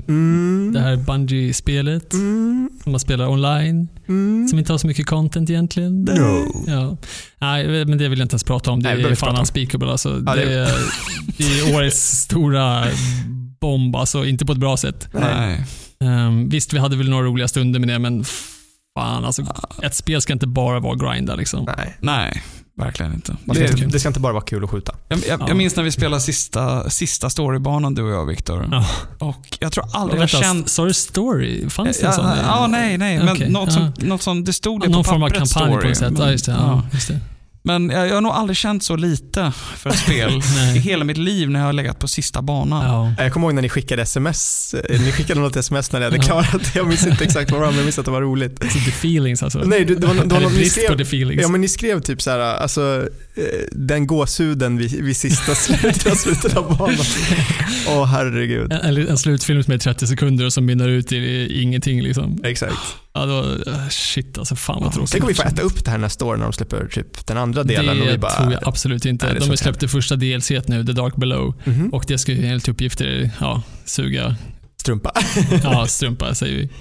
Speaker 2: mm. det här Bungie-spelet mm. som man spelar online mm. som inte har så mycket content egentligen.
Speaker 1: No.
Speaker 2: Ja. Nej, men det vill jag inte ens prata om. Det Nej, är fan unspeakable alltså. Ja, det, är, det är årets stora bomb, alltså inte på ett bra sätt.
Speaker 3: Nej.
Speaker 2: Um, visst, vi hade väl några roliga stunder med det, men fan, alltså, ett spel ska inte bara vara grinda liksom.
Speaker 3: Nej. Nej. Verkligen inte.
Speaker 1: Det, det ska inte bara vara kul att skjuta.
Speaker 3: Jag, jag, ja. jag minns när vi spelade sista, sista storybanan, du och jag, Viktor. Ja. Och jag tror aldrig jag känt...
Speaker 2: Sorry, story? Fanns det
Speaker 3: ja,
Speaker 2: en sån?
Speaker 3: Ja, nej, nej. Men okay. något, som, ja. något som det stod det
Speaker 2: någon
Speaker 3: på pappret,
Speaker 2: någon form av kampanj
Speaker 3: story.
Speaker 2: På sätt. Ja, just det. Ja, just det.
Speaker 3: Men jag, jag har nog aldrig känt så lite för ett spel i hela mitt liv när jag har legat på sista banan.
Speaker 1: Ja. Jag kommer ihåg när ni skickade sms. Ni skickade något sms när ni hade klarat det. Jag minns inte exakt vad det var, men jag minns att det var roligt.
Speaker 2: Alltså, the feelings alltså.
Speaker 1: Nej, det, det var, det var något ni skrev.
Speaker 2: The feelings.
Speaker 1: Ja, men ni skrev typ så här, alltså den gåsuden vid, vid sista slutet, slutet av banan. Åh, oh, herregud.
Speaker 2: En, en slutfilm med trettio sekunder som minnar ut i ingenting liksom.
Speaker 1: Exakt.
Speaker 2: Ja, då, shit alltså, fan vad tråkigt.
Speaker 1: Tänk om vi får äta upp det här nästa år när de släpper typ den andra delen.
Speaker 2: Det
Speaker 1: och vi bara,
Speaker 2: tror jag absolut inte. Nej, de har släppt det första D L C nu, The Dark Below. Mm-hmm. Och det ska ju enligt uppgifter ja, suga
Speaker 1: strumpa.
Speaker 2: Ja, strumpa säger vi.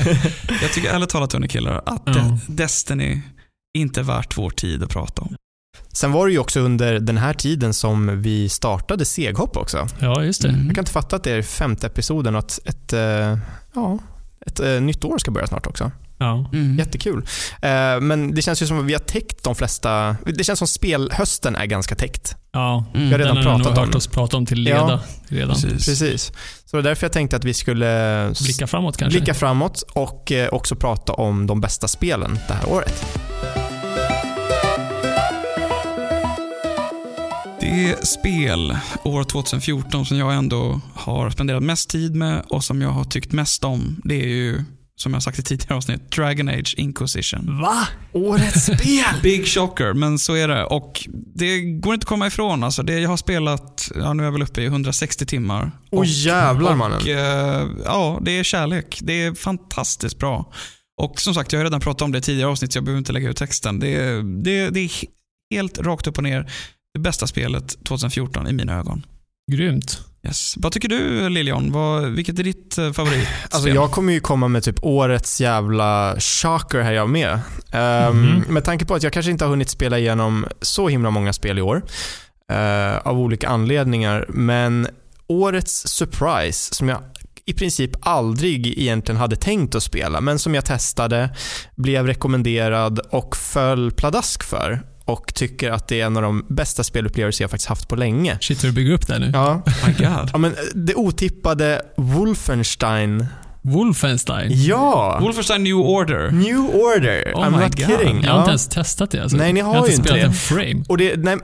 Speaker 3: Jag tycker ärligt talat, hörni killar, att ja. Destiny inte är värt vår tid att prata om.
Speaker 1: Sen var det ju också under den här tiden som vi startade Seghopp också.
Speaker 2: Ja, just det. Mm.
Speaker 1: Jag kan inte fatta att det är femte episoden och att ett, ett, ja, ett, ett nytt år ska börja snart också. Ja. Mm. Jättekul. Uh, men det känns ju som att vi har täckt de flesta... Det känns som spelhösten är ganska täckt.
Speaker 2: Ja,
Speaker 1: mm. vi har redan
Speaker 2: den
Speaker 1: pratat
Speaker 2: har
Speaker 1: om
Speaker 2: hört oss prata om till leda
Speaker 1: ja,
Speaker 2: redan.
Speaker 1: Precis. precis. Så det är därför jag tänkte att vi skulle...
Speaker 2: Blicka framåt kanske.
Speaker 1: Blicka framåt och uh, också prata om de bästa spelen det här året.
Speaker 3: Det spel år tjugohundrafjorton som jag ändå har spenderat mest tid med och som jag har tyckt mest om, det är ju, som jag sagt i tidigare avsnitt, Dragon Age Inquisition.
Speaker 1: Va? Årets spel?
Speaker 3: Big shocker, men så är det. Och det går inte att komma ifrån. Alltså det jag har spelat, ja, nu är jag väl uppe i hundrasextio timmar.
Speaker 1: Åh oh, jävlar mannen.
Speaker 3: Och, eh, ja, det är kärlek. Det är fantastiskt bra. Och som sagt, jag har redan pratat om det i tidigare avsnitt, så jag behöver inte lägga ut texten. Det, det, det är helt rakt upp och ner det bästa spelet tjugohundrafjorton i mina ögon.
Speaker 2: Grymt.
Speaker 3: Yes. Vad tycker du, Lilian? Vad, vilket är ditt favorit?
Speaker 1: Alltså jag kommer ju komma med typ årets jävla shocker här jag med. Um, mm-hmm. Med tanke på att jag kanske inte har hunnit spela igenom så himla många spel i år. Uh, av olika anledningar. Men årets surprise som jag i princip aldrig egentligen hade tänkt att spela, men som jag testade, blev rekommenderad och föll pladask för. Och tycker att det är en av de bästa spelupplevelser jag faktiskt haft på länge.
Speaker 2: Shit, hur du bygger upp det nu.
Speaker 1: Ja. Oh my God. Ja, men det otippade Wolfenstein.
Speaker 2: Wolfenstein?
Speaker 1: Ja.
Speaker 3: Wolfenstein New Order.
Speaker 1: New Order.
Speaker 3: Oh
Speaker 1: I'm
Speaker 3: my
Speaker 1: not
Speaker 3: God.
Speaker 1: kidding.
Speaker 2: Jag har inte ens testat det. Alltså.
Speaker 1: Nej, ni har,
Speaker 2: jag har
Speaker 1: ju
Speaker 2: inte
Speaker 1: inte
Speaker 2: spelat
Speaker 1: det.
Speaker 2: en frame.
Speaker 1: Och det, nej,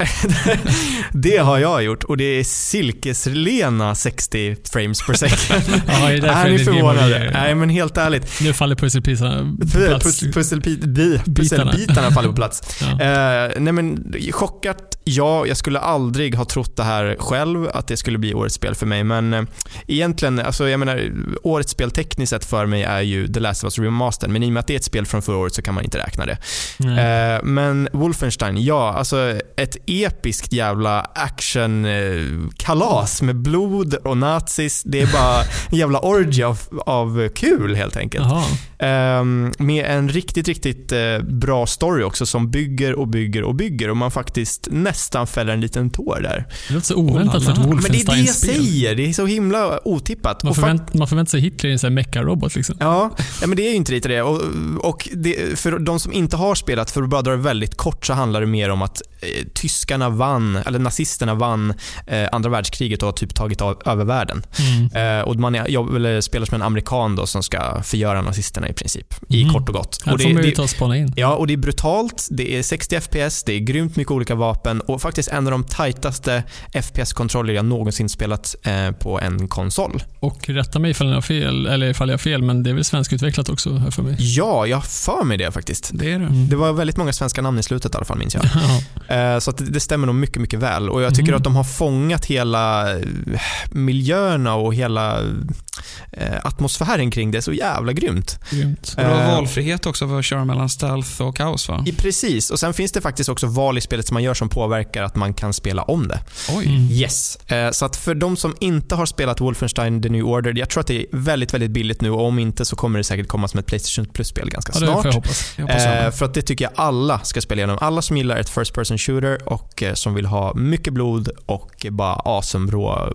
Speaker 1: det har jag gjort. Och det är silkeslena sextio frames per second.
Speaker 2: Ja, det är därför
Speaker 1: är ni förvånade?
Speaker 2: Ja.
Speaker 1: Nej, men helt ärligt.
Speaker 2: Nu faller pusselbitarna på plats.
Speaker 1: Pusselbitarna faller på plats.
Speaker 2: Ja.
Speaker 1: Uh, nej, men chockat. Ja, jag skulle aldrig ha trott det här själv, att det skulle bli årets spel för mig. Men uh, egentligen, alltså jag menar, årets spel tekniskt sett för mig är ju The Last of Us Remastered, men i och med att det är ett spel från förra året så kan man inte räkna det. Uh, men Wolfenstein, ja, alltså ett episkt jävla action-kalas med blod och nazis. Det är bara en jävla orgy av, av kul helt enkelt. Um, med en riktigt, riktigt uh, bra story också som bygger och bygger och bygger och man faktiskt nästan fäller en liten tår där.
Speaker 2: Det låter så oväntat för ett Wolfenstein-spel.
Speaker 1: Men det är det jag säger, det är så himla otippat.
Speaker 2: Man, förvänt, man förväntar sig Hitler i en sån här mecha-robot liksom.
Speaker 1: Ja, ja, men det är ju inte lite det. Och, och det, för de som inte har spelat, för att bara dra det väldigt kort, så handlar det mer om att eh, tyskarna vann, eller nazisterna vann eh, andra världskriget och har typ tagit av, över världen. Mm. Eh, och man är, jag vill spela som en amerikan då som ska förgöra nazisterna i princip, mm. i kort och gott.
Speaker 2: Här
Speaker 1: och det,
Speaker 2: får man ju
Speaker 1: det,
Speaker 2: ta och spana in.
Speaker 1: Ja, och det är brutalt, det är sextio F P S, det är grymt mycket olika vapen och faktiskt en av de tajtaste F P S-kontroller jag någonsin spelat eh, på en konsol.
Speaker 2: Och rätta mig ifall jag har fel, eller ifall jag har fel, men det är väl svenskutvecklat också här för mig?
Speaker 1: Ja, jag för mig det faktiskt.
Speaker 3: Det är det.
Speaker 1: Mm. Det var väldigt många svenska namn i slutet i alla fall, minns jag. eh, så att det, det stämmer nog mycket, mycket väl. Och jag tycker mm. att de har fångat hela miljöerna och hela eh, atmosfären kring det så jävla grymt.
Speaker 2: Grymt.
Speaker 3: Och du har valfrihet också för att köra mellan stealth och kaos, va?
Speaker 1: I, precis, och sen finns det faktiskt också val i spelet som man gör som påverkar att man kan spela om det.
Speaker 3: Oj.
Speaker 1: Mm. Yes. Eh, så att för de som inte har spelat Wolfenstein The New Order, jag tror att det är väldigt, väldigt billigt nu och om inte så kommer det säkert komma som ett PlayStation Plus-spel ganska
Speaker 2: ja, det
Speaker 1: snart.
Speaker 2: får jag hoppas.
Speaker 3: Jag hoppas
Speaker 1: eh, för att det tycker jag alla ska spela igenom. Alla som gillar ett first person shooter och eh, som vill ha mycket blod och bara awesome rå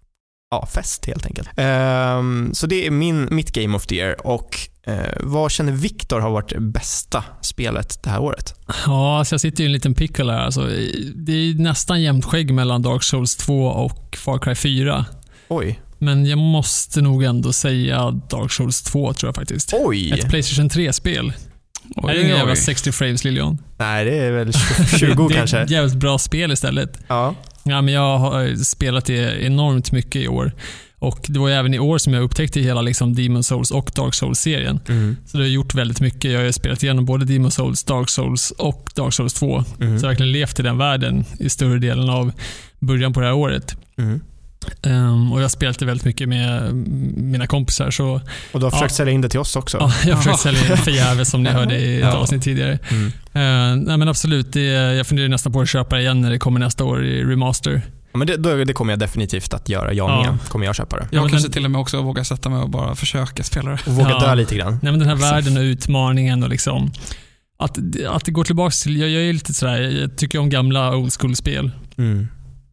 Speaker 1: ja, fest helt enkelt. Eh, så det är min, mitt Game of the Year. Och eh, vad känner Victor har varit det bästa spelet det här året?
Speaker 2: Ja, alltså jag sitter ju i en liten pickle här. Alltså, det är nästan jämnt skägg mellan Dark Souls två och Far Cry fyra.
Speaker 1: Oj.
Speaker 2: Men jag måste nog ändå säga Dark Souls två tror jag faktiskt.
Speaker 1: Oj.
Speaker 2: Ett PlayStation tre-spel. Oj, är det ingen jävla sextio frames, Lilian?
Speaker 1: Nej, det är väl tjugo kanske.
Speaker 2: Det är ett jävligt bra spel istället.
Speaker 1: Ja.
Speaker 2: Ja, men jag har spelat det enormt mycket i år. Och det var ju även i år som jag upptäckte hela liksom Demon Souls och Dark Souls-serien. Mm. Så det har gjort väldigt mycket. Jag har spelat igenom både Demon Souls, Dark Souls och Dark Souls två. Mm. Så jag har verkligen levt i den världen i större delen av början på det här året. Mm. Um, och jag har spelat det väldigt mycket med mina kompisar. Så,
Speaker 1: och du har försökt ja. sälja in det till oss också?
Speaker 2: Ja, jag har försökt sälja in förgäves som ni hörde i ett ja. avsnitt tidigare. Mm. Uh, nej men absolut, det, jag funderar nästan på att köpa det igen när det kommer nästa år i remaster.
Speaker 1: Ja, men det, då, det kommer jag definitivt att göra. Jag med. Ja. Kommer jag köpa det.
Speaker 3: Jag
Speaker 2: ja,
Speaker 3: kanske
Speaker 2: den,
Speaker 3: till och med också våga sätta mig och bara försöka spela det.
Speaker 1: Och våga
Speaker 2: ja.
Speaker 1: dö lite grann.
Speaker 2: Nej, men den här världen och utmaningen och liksom att, att det går tillbaka till, jag, jag är lite sådär, jag tycker om gamla old school-spel. Mm.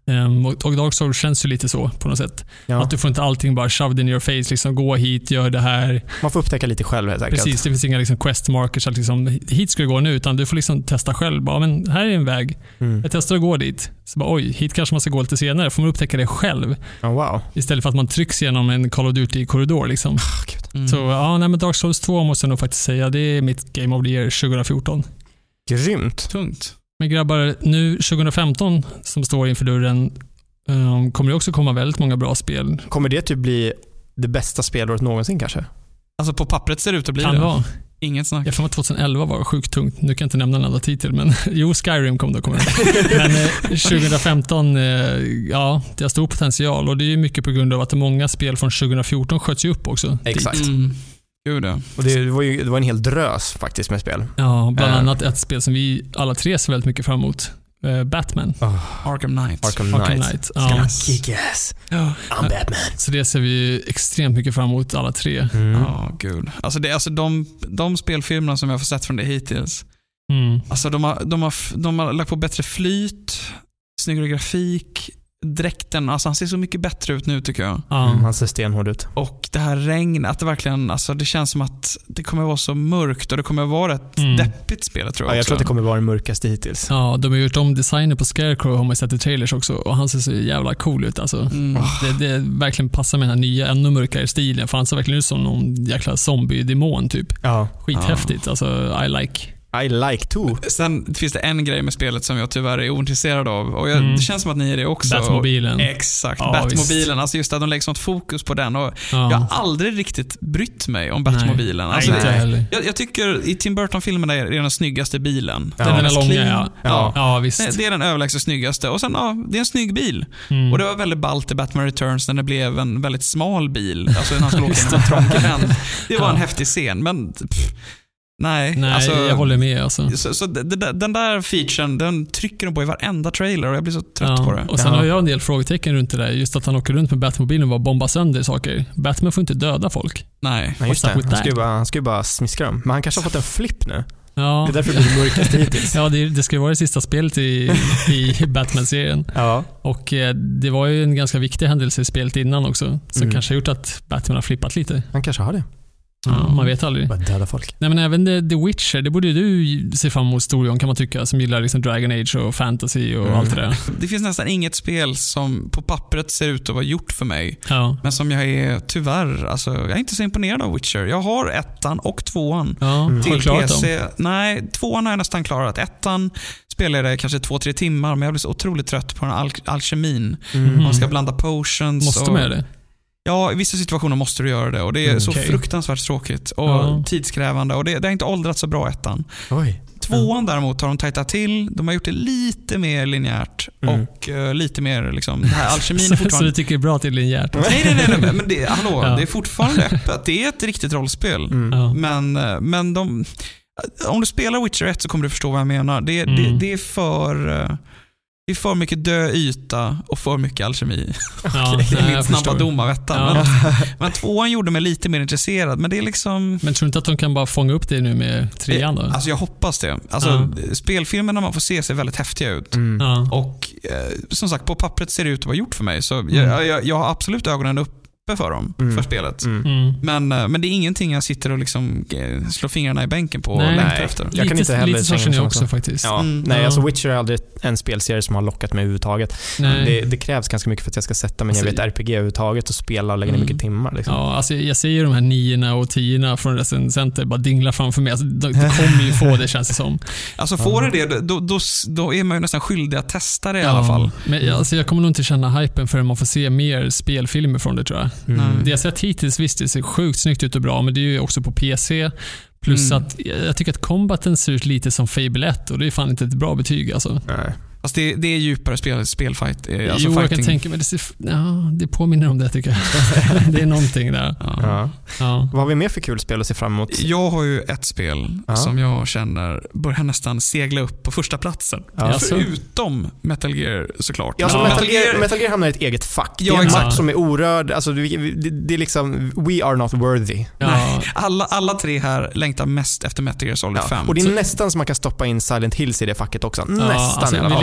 Speaker 2: Um, och, och Dark Souls känns ju lite så på något sätt.
Speaker 1: Ja.
Speaker 2: Att du får inte allting bara shoved in your face, liksom gå hit, gör det här.
Speaker 1: Man får upptäcka lite själv helt enkelt.
Speaker 2: Precis, det finns inga liksom quest markers att liksom, hit ska du gå nu, utan du får liksom testa själv. Bara, men här är en väg. Mm. Jag testar att gå dit. Så bara, oj, hit kanske man ska gå lite senare. Får man upptäcka det själv.
Speaker 1: Oh, wow.
Speaker 2: Istället för att man trycks genom en Call of Duty-korridor. Liksom.
Speaker 1: Oh,
Speaker 2: mm. Så ja, nej, men Dark Souls två måste jag nog faktiskt säga. Det är mitt Game of the Year tjugo fjorton.
Speaker 1: Grymt.
Speaker 3: Tungt.
Speaker 2: Men grabbar, nu tjugo femton som står inför dörren, um, kommer det också komma väldigt många bra spel.
Speaker 1: Kommer det typ bli det bästa spelåret någonsin kanske?
Speaker 3: Alltså på pappret ser det ut att bli
Speaker 2: kan
Speaker 3: det.
Speaker 2: Vara.
Speaker 3: Inget snack.
Speaker 2: Jag får att tjugoelva var sjukt tungt. Nu kan jag inte nämna en enda titel, men jo, Skyrim kom då. Kommer men eh, tjugo femton, eh, ja, det har stor potential, och det är ju mycket på grund av att många spel från tjugo fjorton sköts ju upp också.
Speaker 1: Exakt.
Speaker 3: Mm. Gud, ja.
Speaker 1: Och det var ju det var en hel drös faktiskt med spel.
Speaker 2: Ja, bland annat ett spel som vi alla tre ser väldigt mycket fram emot. Uh, Batman.
Speaker 3: Oh. Arkham Knight.
Speaker 1: Arkham,
Speaker 2: Arkham
Speaker 1: Knight.
Speaker 2: Knight.
Speaker 1: Ja.
Speaker 2: Yes.
Speaker 1: Kick-ass.
Speaker 2: Ja.
Speaker 1: I'm Batman.
Speaker 2: Så det ser vi extremt mycket fram emot alla tre.
Speaker 3: Ja,
Speaker 1: Mm.
Speaker 3: oh, gud. Alltså, det, alltså de, de spelfilmerna som jag har sett från det hittills.
Speaker 2: Mm.
Speaker 3: Alltså de har, de, har, de har lagt på bättre flyt, snyggare grafik, dräkten, alltså han ser så mycket bättre ut nu tycker jag.
Speaker 2: Ja.
Speaker 1: Mm, han ser stenhård ut.
Speaker 3: Och det här regnet, det verkligen, alltså det känns som att det kommer vara så mörkt och det kommer vara ett
Speaker 2: Mm.
Speaker 3: deppigt spel tror jag
Speaker 1: Ja, jag
Speaker 3: också.
Speaker 1: tror att det kommer vara det mörkaste hittills.
Speaker 2: Ja, de har gjort om designen på Scarecrow, har man sett i trailers också, och han ser så jävla cool ut alltså.
Speaker 3: Mm.
Speaker 2: Det, det verkligen passar med den här nya, ännu mörkare stilen, för han ser verkligen ut som någon jäkla zombie-demon typ.
Speaker 1: Ja.
Speaker 2: Skithäftigt, ja. Alltså I like.
Speaker 1: I like too.
Speaker 3: Sen finns det en grej med spelet som jag tyvärr är ointresserad av. Och jag,
Speaker 2: Mm.
Speaker 3: det känns som att ni är det också.
Speaker 2: Batmobilen.
Speaker 3: Exakt,
Speaker 2: Ja,
Speaker 3: Batmobilen. Alltså just att de lägger sånt fokus på den. Och
Speaker 2: Ja.
Speaker 3: Jag har aldrig riktigt brytt mig om Batmobilen.
Speaker 2: Nej,
Speaker 3: Alltså,
Speaker 2: inte
Speaker 3: det-
Speaker 2: heller.
Speaker 3: jag, jag tycker i Tim Burton-filmerna är det den snyggaste bilen.
Speaker 1: Ja.
Speaker 2: Den är
Speaker 3: mest
Speaker 2: långa,
Speaker 3: clean.
Speaker 2: ja.
Speaker 3: Ja.
Speaker 2: Ja, visst.
Speaker 3: Det, det är den överlägset snyggaste. Och sen, ja, det är en snygg bil.
Speaker 2: Mm.
Speaker 3: Och det var väldigt ballt i Batman Returns när det blev en väldigt smal bil. Alltså när han skulle åka genom en trång gränd. Det var en
Speaker 2: Ja.
Speaker 3: häftig scen, men pff, nej.
Speaker 2: Nej,
Speaker 3: alltså,
Speaker 2: jag håller med alltså.
Speaker 3: Så, så det, det, den där featuren, den trycker de på i varenda trailer och jag blir så trött
Speaker 2: Ja.
Speaker 3: på det.
Speaker 2: Och sen
Speaker 1: Ja.
Speaker 2: har jag en del frågetecken runt det där. Just att han åker runt med Batmobilen och bara bombar sönder saker. Batman får inte döda folk.
Speaker 3: Nej.
Speaker 1: Nej, just
Speaker 2: What's
Speaker 1: det.
Speaker 2: up with
Speaker 1: Han ska ju
Speaker 2: that?
Speaker 1: bara, han ska ju bara smiska dem. Men han kanske har fått en flipp nu.
Speaker 2: Ja,
Speaker 1: Det är därför det blir det mörkaste hittills.
Speaker 2: ja det, det ska ju vara det sista spelet i, i Batman-serien.
Speaker 1: Ja.
Speaker 2: Och eh, det var ju en ganska viktig händelse i spelet innan också. Som
Speaker 1: Mm.
Speaker 2: kanske har gjort att Batman har flippat lite.
Speaker 1: Han kanske har det.
Speaker 2: Ja, man vet aldrig.
Speaker 1: Bara döda folk.
Speaker 2: Nej, men även The, The Witcher, det borde ju du se fram emot stor, kan man tycka, som gillar liksom Dragon Age och fantasy och
Speaker 1: Mm.
Speaker 2: allt det där.
Speaker 3: Det finns nästan inget spel som på pappret ser ut att vara gjort för mig.
Speaker 2: Ja.
Speaker 3: Men som jag är tyvärr, alltså jag är inte så imponerad av Witcher. Jag har ettan och tvåan.
Speaker 2: Ja,
Speaker 1: Mm.
Speaker 2: har du
Speaker 3: Till
Speaker 2: klarat
Speaker 3: P C.
Speaker 2: dem?
Speaker 3: Nej, tvåan har jag nästan klarat. Ettan spelade jag kanske två, tre timmar, men jag blir så otroligt trött på den al- alkemin.
Speaker 1: Mm.
Speaker 3: Man ska blanda potions.
Speaker 2: Måste
Speaker 3: och,
Speaker 2: man göra det?
Speaker 3: Ja, i vissa situationer måste du göra det och det är
Speaker 1: Mm,
Speaker 3: så
Speaker 2: okej.
Speaker 3: fruktansvärt tråkigt och
Speaker 2: Ja.
Speaker 3: tidskrävande och det, det har inte åldrats så bra ettan.
Speaker 1: Oj.
Speaker 3: Tvåan däremot har de tajtat till, de har gjort det lite mer linjärt
Speaker 1: Mm.
Speaker 3: och uh, lite mer liksom, det här alkemin är
Speaker 2: Så, så
Speaker 3: fortfarande...
Speaker 2: du tycker det är bra att det är linjärt?
Speaker 3: Nej, nej, nej, nej, men det, hallå,
Speaker 2: Ja.
Speaker 3: det är fortfarande öppet. Det är ett riktigt rollspel.
Speaker 1: Mm.
Speaker 2: Ja.
Speaker 3: Men, eh, men de... Om du spelar Witcher ett så kommer du förstå vad jag menar. Det,
Speaker 2: Mm.
Speaker 3: det, det är för... eh, Det är för mycket död yta och för mycket alkemi.
Speaker 2: Ja,
Speaker 3: Det är
Speaker 2: nej,
Speaker 3: min
Speaker 2: jag
Speaker 3: snabba
Speaker 2: förstår.
Speaker 3: dom av ettan.
Speaker 2: Ja.
Speaker 3: Men, men tvåan gjorde mig lite mer intresserad. Men det är liksom...
Speaker 2: Men tror du inte att de kan bara fånga upp det nu med trean då?
Speaker 3: Alltså jag hoppas det. Alltså, spelfilmerna man får se ser väldigt häftiga ut.
Speaker 1: Mm.
Speaker 2: Ja.
Speaker 3: Och eh, som sagt, på pappret ser det ut att vara gjort för mig. Så
Speaker 2: Mm.
Speaker 3: jag, jag, jag har absolut ögonen uppe för dem,
Speaker 1: Mm.
Speaker 3: för spelet.
Speaker 1: Mm.
Speaker 2: Mm.
Speaker 3: Men, eh, men det är ingenting jag sitter och liksom eh, slår fingrarna i bänken på och
Speaker 2: Nej.
Speaker 3: längtar
Speaker 1: Nej.
Speaker 3: efter.
Speaker 1: Jag kan
Speaker 2: lite,
Speaker 1: inte heller
Speaker 2: lite så
Speaker 1: känna
Speaker 2: känner jag
Speaker 1: som
Speaker 2: också
Speaker 1: så.
Speaker 2: faktiskt.
Speaker 1: Ja.
Speaker 3: Mm.
Speaker 1: Nej,
Speaker 2: Ja.
Speaker 1: alltså Witcher är aldrig en spelserie som har lockat mig överhuvudtaget.
Speaker 2: Nej.
Speaker 1: Det, det krävs ganska mycket för att jag ska sätta mig ner
Speaker 2: Alltså,
Speaker 1: vid ett R P G överhuvudtaget och spela och lägga ner
Speaker 3: Mm.
Speaker 1: mycket timmar. Liksom.
Speaker 2: Ja, alltså jag ser ju de här niorna och tiorna från recensenter bara dingla framför mig. Alltså, de, de kommer ju få det, känns det som.
Speaker 3: Alltså får
Speaker 1: Ja.
Speaker 3: det det, då, då, då är man ju nästan skyldig att testa det i alla fall.
Speaker 2: Men alltså, jag kommer nog inte känna hypen förrän man får se mer spelfilmer från det, tror jag.
Speaker 1: Mm.
Speaker 2: Det jag sett hittills, visst det ser sjukt snyggt ut och bra, men det är ju också på P C. Plus
Speaker 3: Mm.
Speaker 2: att jag tycker att combaten ser ut lite som Fable ett och det är fan inte ett bra betyg alltså.
Speaker 1: Nej.
Speaker 3: Fast det, det är djupare spel, spelfight. eh, Alltså
Speaker 2: jo, jag
Speaker 3: fighting.
Speaker 2: kan tänka mig, det, ser, ja, det påminner om det tycker jag. Det är någonting där.
Speaker 3: Ja.
Speaker 1: Ja.
Speaker 2: Ja.
Speaker 1: Vad har vi mer för kul spel att se fram emot?
Speaker 3: Jag har ju ett spel
Speaker 1: Ja.
Speaker 3: som jag känner börjar nästan segla upp på första platsen.
Speaker 1: Ja.
Speaker 2: Alltså.
Speaker 3: Förutom Metal Gear såklart.
Speaker 1: Ja, alltså
Speaker 2: Ja.
Speaker 1: Metal, Gear, Metal Gear hamnar i ett eget fack.
Speaker 3: Ja,
Speaker 1: det är en
Speaker 2: exakt.
Speaker 1: makt som är orörd. Alltså, det, det, det är liksom, we are not worthy.
Speaker 2: Ja.
Speaker 3: Alla, alla tre här längtar mest efter Metal Gear Solid
Speaker 1: Ja.
Speaker 3: fem.
Speaker 1: Och det är
Speaker 2: Så-
Speaker 1: nästan som man kan stoppa in Silent Hills i det facket också.
Speaker 2: Ja,
Speaker 1: Nästan
Speaker 2: alltså,
Speaker 1: i alla
Speaker 2: jag
Speaker 1: fall.
Speaker 2: vill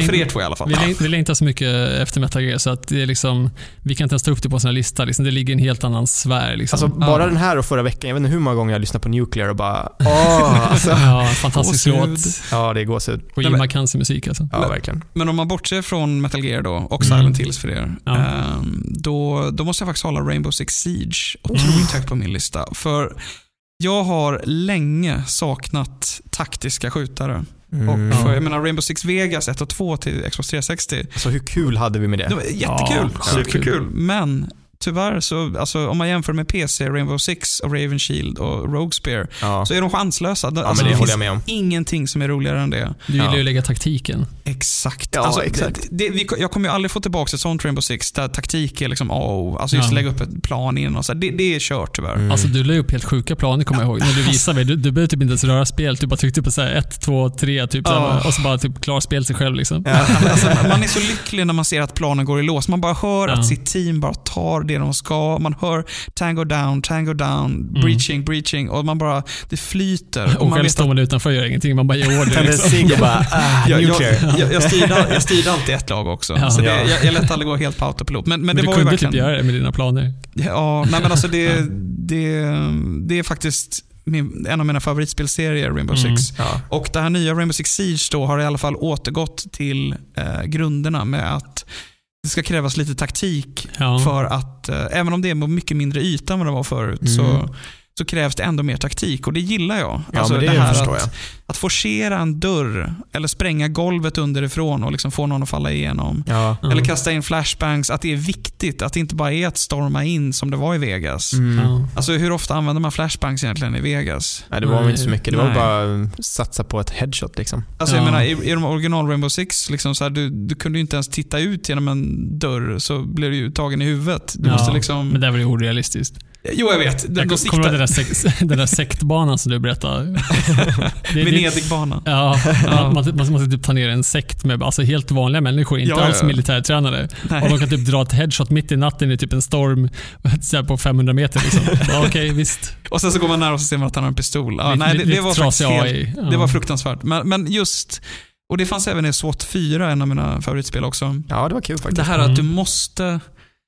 Speaker 3: för er två i alla fall.
Speaker 2: Vi, vi längtar så mycket efter Metal Gear så att det är liksom, vi kan inte ens ta upp det på sån här lista. Liksom. Det ligger i en helt annan sfär. Liksom.
Speaker 1: Alltså, bara ja. den här och förra veckan, jag vet inte hur många gånger jag lyssnat på Nuclear och bara åh, alltså.
Speaker 2: Ja, fantastisk låt.
Speaker 1: Ja, det är gåshud.
Speaker 2: Och Jim McKenzie musik alltså.
Speaker 3: Ja,
Speaker 1: men, verkligen.
Speaker 3: Men om man bortser från Metal Gear då och Silent mm. Hills för er, ja. um, då, då måste jag faktiskt hålla Rainbow Six Siege otroligt mm. högt på min lista. För jag har länge saknat taktiska skjutare. Mm. Och för, jag menar Rainbow Six Vegas ett och två till Xbox tre sextio.
Speaker 1: Alltså hur kul hade vi med det?
Speaker 3: Det var jättekul, ja, superkul. Men tyvärr så, alltså, om man jämför med P C, Rainbow Six och Raven Shield och Rogue Spear, ja. så är de chanslösa.
Speaker 1: Ja,
Speaker 3: alltså,
Speaker 1: men det,
Speaker 3: det
Speaker 1: håller jag med om.
Speaker 3: Ingenting som är roligare än det.
Speaker 2: Du vill
Speaker 1: ja.
Speaker 2: ju lägga taktiken.
Speaker 3: Exakt.
Speaker 1: Ja,
Speaker 3: alltså,
Speaker 1: exakt.
Speaker 3: Det, det, vi, jag kommer ju aldrig få tillbaka ett sånt Rainbow Six där taktik är liksom, oh, alltså just ja. lägga upp ett plan in och så. Det, det är kört tyvärr.
Speaker 2: Mm. Alltså du la upp helt sjuka planer, kommer jag ihåg. När du visade mig, du, du behövde typ inte ens röra spel, du bara tryckte på så här ett, två, tre typ, oh. och så bara typ klar spel sig själv liksom.
Speaker 3: Ja. Alltså, man är så lycklig när man ser att planen går i lås. Man bara hör ja. att sitt team bara tar det de ska. Man hör tango down, tango down, mm. breaching, breaching och man bara, det flyter.
Speaker 2: Och, och man själv står man utanför och gör ingenting, man bara gör order.
Speaker 1: Liksom. jag, bara, ah,
Speaker 3: jag, jag, jag, jag, styrde, jag styrde alltid ett lag också. Ja. Så det, jag, jag lät aldrig gå helt på autopilot. Men, men, men det
Speaker 2: du
Speaker 3: var
Speaker 2: kunde
Speaker 3: ju verkligen,
Speaker 2: typ göra det med dina planer.
Speaker 3: Ja, nej, men alltså det, det, det är faktiskt min, en av mina favoritspelserier, Rainbow mm. Six.
Speaker 1: Ja.
Speaker 3: Och det här nya Rainbow Six Siege då har i alla fall återgått till eh, grunderna med att det ska krävas lite taktik ja. för att, eh, även om det är på mycket mindre yta än vad det var förut, mm. så, så krävs det ändå mer taktik och det gillar jag.
Speaker 1: Ja,
Speaker 3: alltså
Speaker 1: men det,
Speaker 3: det här
Speaker 1: förstår
Speaker 3: att,
Speaker 1: jag.
Speaker 3: Att forcera en dörr eller spränga golvet underifrån och liksom få någon att falla igenom.
Speaker 1: Ja.
Speaker 3: Mm. Eller kasta in flashbangs, att det är viktigt, att det inte bara är att storma in som det var i Vegas.
Speaker 1: Mm.
Speaker 2: Ja.
Speaker 3: Alltså hur ofta använder man flashbangs egentligen i Vegas?
Speaker 1: Nej, det var Nej. inte så mycket. Det
Speaker 3: Nej.
Speaker 1: var bara att satsa på ett headshot liksom.
Speaker 3: Alltså
Speaker 2: ja.
Speaker 3: jag menar, i, i de original Rainbow Six liksom så här, du, du kunde ju inte ens titta ut genom en dörr så blev du ju tagen i huvudet. Du
Speaker 2: ja.
Speaker 3: måste liksom...
Speaker 2: Men det var ju orealistiskt.
Speaker 3: Jo, jag vet.
Speaker 2: Den, jag kommer du den där, sex, den där sektbanan som du berättade?
Speaker 3: Venedigbanan.
Speaker 2: Ja, ja. Man, man måste typ ta ner en sekt med alltså helt vanliga människor, inte ja, alls ja. militärtränare. Nej. Och de kan typ dra ett headshot mitt i natten i typ en storm så här på femhundra meter. Liksom. Ja, okej, okay, visst.
Speaker 3: Och sen så går man nära och så ser man att han har en pistol. Ja, lite, nej, det, det var faktiskt helt, ja. det var fruktansvärt. Men, men just... Och det fanns även i SWAT fyra, en av mina favoritspel också.
Speaker 1: Ja, det var kul faktiskt.
Speaker 3: Det här att du måste...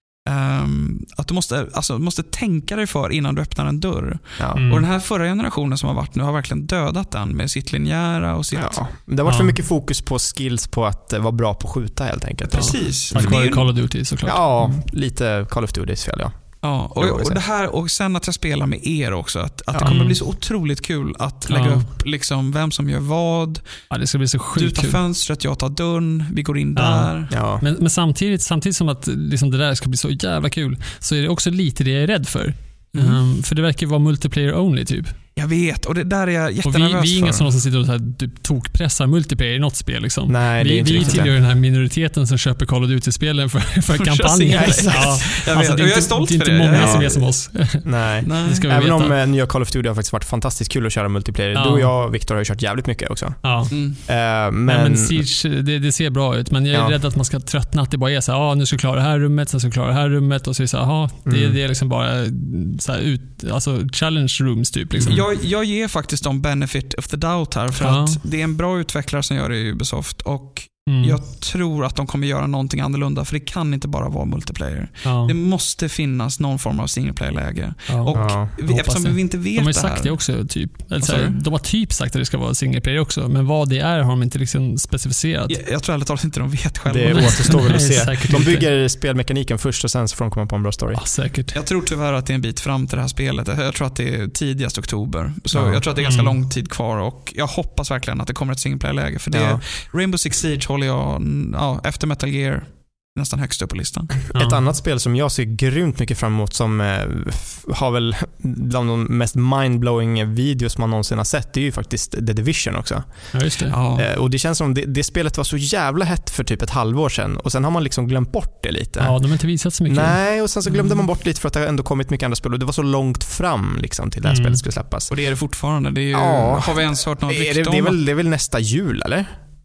Speaker 3: Um, att du måste, alltså, måste tänka dig för innan du öppnar en dörr.
Speaker 1: Ja.
Speaker 3: Mm. Och den här förra generationen som har varit nu har verkligen dödat den med sitt linjära och sitt...
Speaker 1: Ja. Det har varit
Speaker 2: ja.
Speaker 1: för mycket fokus på skills på att vara bra på att skjuta helt enkelt.
Speaker 3: Precis.
Speaker 2: Ja. För det är Call of Duty såklart.
Speaker 1: Ja,
Speaker 2: mm.
Speaker 1: lite Call of Duty fel, ja.
Speaker 3: Ja, och, och det här och sen att jag spelar med er också, att, att
Speaker 1: ja.
Speaker 3: det kommer bli så otroligt kul att lägga ja. upp liksom vem som gör vad.
Speaker 2: Ja, det ska bli så sjukt
Speaker 3: Du tar
Speaker 2: kul.
Speaker 3: fönstret, jag tar dörren, vi går in
Speaker 2: ja.
Speaker 3: där.
Speaker 2: Ja. Men, men samtidigt, samtidigt som att liksom det där ska bli så jävla kul, så är det också lite det jag är rädd för. Mm. Um, för det verkar vara multiplayer only typ.
Speaker 3: Jag vet, och det där är jag jättenervös
Speaker 2: för. Vi, vi är inga
Speaker 3: för.
Speaker 2: sådana som sitter och så här, typ, tokpressar multiplayer i något spel. Liksom.
Speaker 1: Nej, det är
Speaker 2: vi
Speaker 1: inte
Speaker 2: vi tillhör den här minoriteten som köper Call of Duty-spelen för, för kampanjen.
Speaker 3: Ja, jag, alltså,
Speaker 2: det är
Speaker 3: jag är stolt för det.
Speaker 2: Det är inte många
Speaker 3: ja.
Speaker 2: som är som oss.
Speaker 1: Nej,
Speaker 2: Nej. Det ska vi
Speaker 1: även
Speaker 2: veta.
Speaker 1: om uh, nya Call of Duty har faktiskt varit fantastiskt kul att köra multiplayer.
Speaker 2: Ja.
Speaker 1: Du och jag, Victor, har ju kört jävligt mycket också.
Speaker 2: Ja.
Speaker 3: Mm.
Speaker 1: Uh, men
Speaker 2: Nej, men Siege, det, det ser bra ut, men jag är ja. rädd att man ska tröttna, att det bara är så här, ah, nu ska jag klara det här rummet, sen ska jag klara det här rummet, och så är det så här, aha, det,
Speaker 1: mm.
Speaker 2: det är liksom bara så här, ut, alltså challenge rooms typ. Liksom.
Speaker 3: Jag, jag ger faktiskt de benefit of the doubt här, för
Speaker 2: ja.
Speaker 3: att det är en bra utvecklare som gör det i Ubisoft, och
Speaker 2: mm.
Speaker 3: jag tror att de kommer göra någonting annorlunda, för det kan inte bara vara multiplayer.
Speaker 2: Ja.
Speaker 3: Det måste finnas någon form av single player-läge.
Speaker 2: Ja.
Speaker 3: Och
Speaker 1: ja.
Speaker 3: vi, eftersom vi inte vet
Speaker 2: de har ju
Speaker 3: det
Speaker 2: sagt
Speaker 3: här.
Speaker 2: det också typ. Alltså, de har typ sagt att det ska vara single player också, men vad det är har de inte liksom specificerat.
Speaker 3: Jag, jag tror ärligt talat inte de vet själva.
Speaker 1: Det återstår väl att se.
Speaker 2: Nej,
Speaker 1: de bygger spelmekaniken först och sen så får de komma på en bra story.
Speaker 2: Ja, säkert.
Speaker 3: Jag tror tyvärr att det är en bit fram till det här spelet. Jag tror att det är tidigast oktober. Så
Speaker 1: ja.
Speaker 3: jag tror att det är ganska
Speaker 2: mm.
Speaker 3: lång tid kvar, och jag hoppas verkligen att det kommer ett single player-läge, för det
Speaker 1: ja.
Speaker 3: Rainbow Six Siege håller jag ja, efter Metal Gear nästan högst upp på listan.
Speaker 2: Ja.
Speaker 1: Ett annat spel som jag ser grymt mycket fram emot, som eh, har väl bland de mest mindblowing videos man någonsin har sett, det är ju faktiskt The Division också.
Speaker 2: Ja, just det.
Speaker 3: Ja.
Speaker 1: Eh, och det känns som det, det spelet var så jävla hett för typ ett halvår sedan, och sen har man liksom glömt bort det lite.
Speaker 2: Ja, de har inte visat så mycket.
Speaker 1: Nej, och sen så glömde mm. man bort lite för att det har ändå kommit mycket andra spel, och det var så långt fram liksom till det här
Speaker 2: mm.
Speaker 1: spelet skulle släppas.
Speaker 3: Och det är det fortfortande. Det är ju,
Speaker 1: ja.
Speaker 3: har vi ens hört något
Speaker 1: är
Speaker 3: rykte
Speaker 1: det,
Speaker 3: om?
Speaker 1: det, är väl, det är väl nästa jul, eller?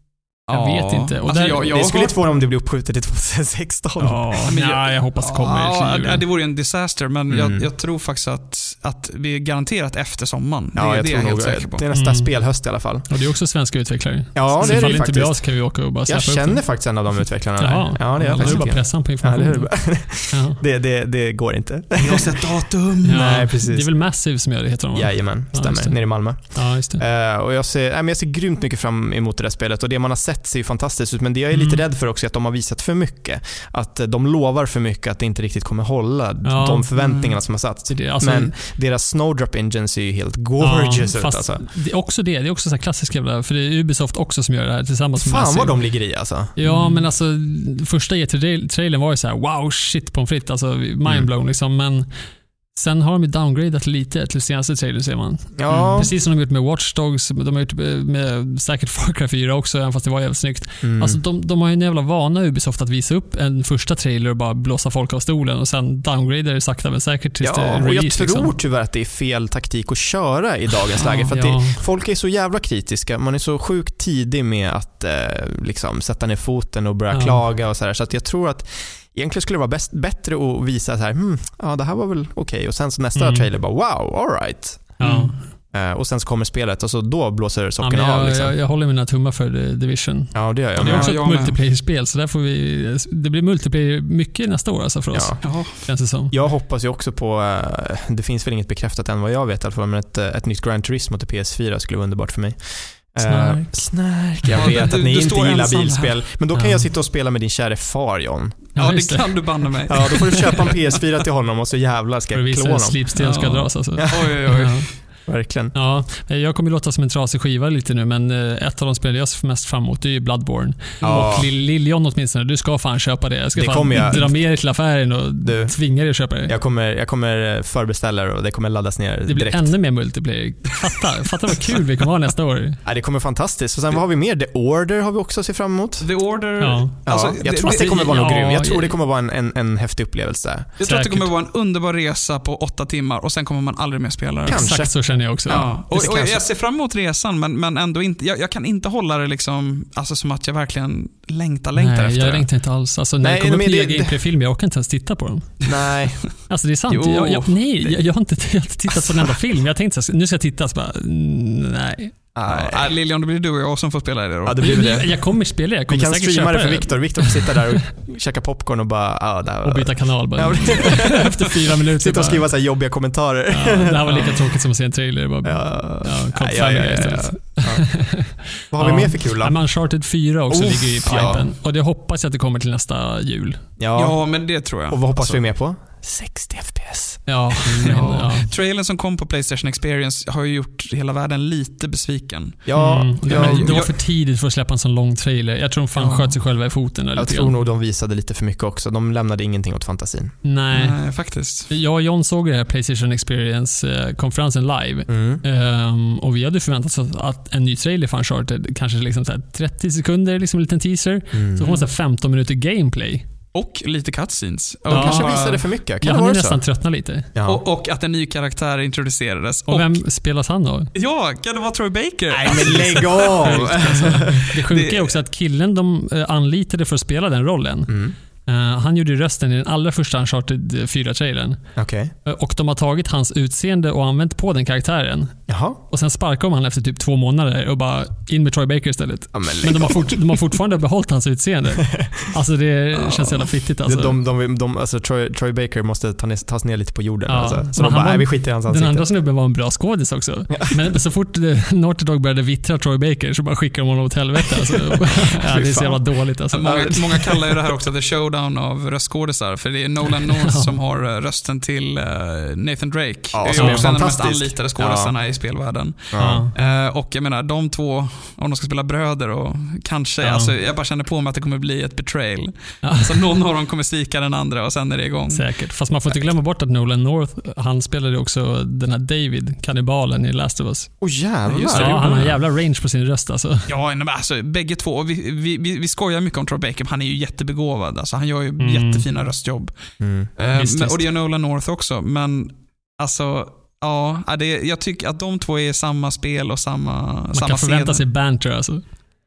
Speaker 2: Jag vet inte. Och
Speaker 1: alltså
Speaker 2: där,
Speaker 1: jag, jag det skulle inte vara om det blir uppskjutet till tjugohundrasexton.
Speaker 2: Ja, men jag, jag hoppas det kommer.
Speaker 3: Ja, det vore ju en disaster, men mm. jag, jag tror faktiskt att, att vi är garanterat efter sommaren.
Speaker 1: Ja,
Speaker 3: det,
Speaker 1: jag
Speaker 3: det
Speaker 1: tror
Speaker 3: är jag helt
Speaker 1: nog,
Speaker 3: säker på.
Speaker 1: det är nästa mm. spelhöst i alla fall.
Speaker 2: Och det är också svenska utvecklare.
Speaker 1: Ja,
Speaker 2: så
Speaker 1: det är det
Speaker 2: inte
Speaker 1: faktiskt.
Speaker 2: Bra, så kan vi åka och bara
Speaker 1: jag känner faktiskt en av de utvecklarna där.
Speaker 2: Jaha.
Speaker 1: Ja, det är jag
Speaker 2: faktiskt. Du bara pressan på information.
Speaker 1: Ja, det, det, det går inte.
Speaker 3: Jag har sett datum.
Speaker 2: Ja,
Speaker 1: nej, precis.
Speaker 2: Det är väl Massive som gör det, heter de, va?
Speaker 1: Jajamän, stämmer. Ja, nere i Malmö.
Speaker 2: Ja, just det.
Speaker 1: Uh, och jag ser, nej, men jag ser grymt mycket fram emot det där spelet, och det man har sett ser ju fantastiskt ut, men det jag är lite mm. rädd för också är att de har visat för mycket. Att de lovar för mycket att det inte riktigt kommer hålla ja. de förväntningarna mm. som har satts.
Speaker 2: Det, alltså,
Speaker 1: men deras Snowdrop Engines är ju helt gorgeous
Speaker 2: ja,
Speaker 1: ut. Alltså.
Speaker 2: Det är också det. Det är också så här klassiska, för det är Ubisoft också som gör det här tillsammans med
Speaker 1: Fan
Speaker 2: Massive.
Speaker 1: vad de ligger i alltså.
Speaker 2: Ja,
Speaker 1: mm.
Speaker 2: men alltså första E tre-trailern var ju så här: wow, shit på en fritt, alltså mindblown mm. liksom, men sen har de ju downgradat lite till senaste trailer, ser man.
Speaker 1: Ja.
Speaker 2: Mm. Precis som de har gjort med Watch Dogs, de har gjort med säkert Far Cry fyra också, även fast det var jävligt snyggt. Mm. Alltså de, de har ju en jävla vana, Ubisoft, att visa upp en första trailer och bara blåsa folk av stolen och sen downgrada det sakta men säkert tills
Speaker 1: ja,
Speaker 2: det är
Speaker 1: release.
Speaker 2: Och
Speaker 1: jag tror
Speaker 2: liksom.
Speaker 1: tyvärr att det är fel taktik att köra i dagens ja, läge, för att
Speaker 2: ja.
Speaker 1: det, folk är så jävla kritiska. Man är så sjukt tidig med att eh, liksom sätta ner foten och börja ja. klaga och så här, så att jag tror att egentligen skulle det vara bäst, bättre att visa så här, hmm, ja, det här var väl okej, okay. Och sen så nästa mm. trailer bara, wow, all right.
Speaker 2: Ja.
Speaker 1: Uh, och sen så kommer spelet och så då blåser sockorna
Speaker 2: ja, jag,
Speaker 1: av. Liksom.
Speaker 2: Jag, jag håller mina tummar för Division.
Speaker 1: Ja, det gör jag.
Speaker 2: Och det är också
Speaker 3: ja,
Speaker 2: ett multiplayer-spel, så där får vi, det blir multiplayer mycket nästa år alltså för oss.
Speaker 1: Ja.
Speaker 2: Känns det som.
Speaker 1: Jag hoppas ju också på, uh, det finns väl inget bekräftat än vad jag vet i alla fall, men ett, ett nytt Gran Turismo till P S fyra skulle vara underbart för mig.
Speaker 2: Snark.
Speaker 1: Uh, snark. Jag vet
Speaker 3: du,
Speaker 1: att ni
Speaker 3: du
Speaker 1: inte gillar bilspel,
Speaker 3: här.
Speaker 1: men då kan
Speaker 2: ja.
Speaker 1: jag sitta och spela med din kära far, John.
Speaker 3: Ja, det kan du banna mig.
Speaker 1: Ja, då får du köpa en P S fyra till honom och så jävlar ska jag klå honom.
Speaker 2: Slipsten ska
Speaker 3: ja.
Speaker 2: dras alltså.
Speaker 3: Oj, oj, oj.
Speaker 2: Ja.
Speaker 1: Verkligen.
Speaker 2: Ja, jag kommer ju låta som en trasig skiva lite nu, men ett av de spel jag ser mest fram emot, det är ju Bloodborne. Ja. Och Liljon åtminstone, du ska fan köpa det. Jag ska det fan jag, dra med dig till affären och du, tvinga dig att köpa det.
Speaker 1: Jag kommer, jag kommer förbeställa och det kommer laddas ner direkt.
Speaker 2: Det blir ännu mer multiplayer. Fatta, fatta vad kul vi kommer ha nästa år.
Speaker 1: Ja, det kommer fantastiskt. Och sen vad har vi mer? The Order har vi också att se fram emot.
Speaker 3: The Order.
Speaker 2: Ja.
Speaker 1: Alltså, ja, jag tror att det kommer vara
Speaker 2: ja,
Speaker 1: något grym. Jag tror
Speaker 2: ja.
Speaker 1: det kommer vara en, en, en häftig upplevelse.
Speaker 3: Jag
Speaker 2: Säkert.
Speaker 3: tror att det kommer vara en underbar resa på åtta timmar och sen kommer man aldrig mer spela det.
Speaker 1: Kanske.
Speaker 2: Exakt så känner jag också.
Speaker 3: Ja. Och, och jag ser fram emot resan, men, men ändå inte, jag, jag kan inte hålla det liksom, alltså som att jag verkligen längtar, längtar
Speaker 2: nej,
Speaker 3: efter
Speaker 2: jag
Speaker 3: det.
Speaker 2: längtar inte alls. Alltså, när
Speaker 1: nej,
Speaker 2: det kommer upp nya
Speaker 1: det,
Speaker 2: gameplay-filmer, jag orkar inte ens titta på dem.
Speaker 1: Nej.
Speaker 2: Alltså det är sant.
Speaker 3: Jo,
Speaker 2: jag, jag, nej, jag, jag, har inte, jag har inte tittat på en enda film. Jag tänkte så nu ska jag titta, så bara, nej.
Speaker 3: Ja, Lilian, det blir du och jag som får spela det då.
Speaker 1: Ja, det blir det.
Speaker 2: Jag kommer spela, jag kommer
Speaker 1: vi kan
Speaker 2: säkert
Speaker 1: streama
Speaker 2: köpa
Speaker 1: det för Viktor. Viktor får sitta där och käka popcorn och bara ja, där var...
Speaker 2: och byta kanal bara.
Speaker 1: Ja,
Speaker 2: efter fyra minuter.
Speaker 1: Sitta och skriva så här jobbiga kommentarer.
Speaker 2: Ja, det här var lika tråkigt som att se en trailer. Bara,
Speaker 1: ja,
Speaker 2: ja, kom
Speaker 1: ja, ja, ja, ja, ja. Vad har vi mer för kul då?
Speaker 2: Uncharted fyra också oh, ligger i pipen.
Speaker 1: Ja.
Speaker 2: Och det hoppas jag att det kommer till nästa jul.
Speaker 3: Ja, ja men det tror jag.
Speaker 1: Och vad hoppas
Speaker 3: alltså.
Speaker 1: vi mer på? sextio F P S.
Speaker 2: Ja, men, ja.
Speaker 3: Trailern som kom på PlayStation Experience har ju gjort hela världen lite besviken.
Speaker 1: Ja,
Speaker 2: mm.
Speaker 1: ja,
Speaker 2: det var för tidigt för att släppa en sån lång trailer. Jag tror de fan ja. sköt sig själva i foten.
Speaker 1: Jag tror nog de visade lite för mycket också. De lämnade ingenting åt fantasin.
Speaker 2: Nej,
Speaker 3: Nej faktiskt.
Speaker 2: Jag och John såg det här PlayStation Experience-konferensen live. Mm. Um, och vi hade förväntat oss att en ny trailer för Uncharted, kanske liksom så här trettio sekunder, liksom en liten teaser. Mm. Så får man så här femton minuter gameplay.
Speaker 3: Och lite cutscenes.
Speaker 1: De ja. kanske visade för mycket. Kan
Speaker 2: jag
Speaker 1: hade
Speaker 2: nästan tröttnat lite.
Speaker 3: Ja. Och, och att en ny karaktär introducerades.
Speaker 2: Och, och vem spelas han då?
Speaker 3: Ja, kan det vara Troy Baker?
Speaker 1: Nej, men lägg av!
Speaker 2: Det sjuka är också att killen de anlitade för att spela den rollen, mm. Uh, han gjorde rösten i den allra första Uncharted fyra-trailern.
Speaker 1: Okay.
Speaker 2: Uh, och de har tagit hans utseende och använt på den karaktären.
Speaker 1: Jaha.
Speaker 2: Och sen sparkar man efter typ två månader och bara in med Troy Baker istället. Ja, men men de har, fort, de har fortfarande behållit hans utseende. Alltså det känns jävla fittigt. Alltså.
Speaker 1: De, de, de, de, alltså Troy, Troy Baker måste ta ner, tas ner lite på jorden. Ja. Alltså. Så
Speaker 2: men
Speaker 1: de bara,
Speaker 2: var,
Speaker 1: nej vi skiter i hans ansikte.
Speaker 2: Den andra snubben var en bra skådis också. Ja. Men så fort Naughty Dog började vittra Troy Baker så bara skickade de honom åt helvete. Alltså. Ja, det är så jävla dåligt. Alltså.
Speaker 3: Många, många kallar ju det här också the showdown av röstskådisar. För det är Nolan North som har rösten till Nathan Drake.
Speaker 1: Ja,
Speaker 3: det är ju också en av de mest anlitade skådisarna ja. i spelvärlden. Ja. Uh, och jag menar, de två, om de ska spela bröder och kanske, ja. alltså, jag bara känner på mig att det kommer bli ett betrayal. Ja. Så någon av dem kommer svika den andra och sen är det igång.
Speaker 2: Säkert, fast man får inte glömma bort att Nolan North, han spelade också den här David, kannibalen i Last of Us.
Speaker 1: Åh oh, jävlar.
Speaker 2: Just det, ja, han har en jävla range på sin röst alltså.
Speaker 3: Ja, men alltså bägge två, vi, vi, vi, vi skojar mycket om Troy Baker, han är ju jättebegåvad, alltså, han gör ju mm. jättefina röstjobb. Mm. Uh,
Speaker 2: visst,
Speaker 3: men,
Speaker 2: visst.
Speaker 3: och det gör Nolan North också, men alltså ja, det, jag tycker att de två är samma spel och samma
Speaker 2: Man
Speaker 3: samma
Speaker 2: kan förvänta
Speaker 3: scen.
Speaker 2: sig banter alltså.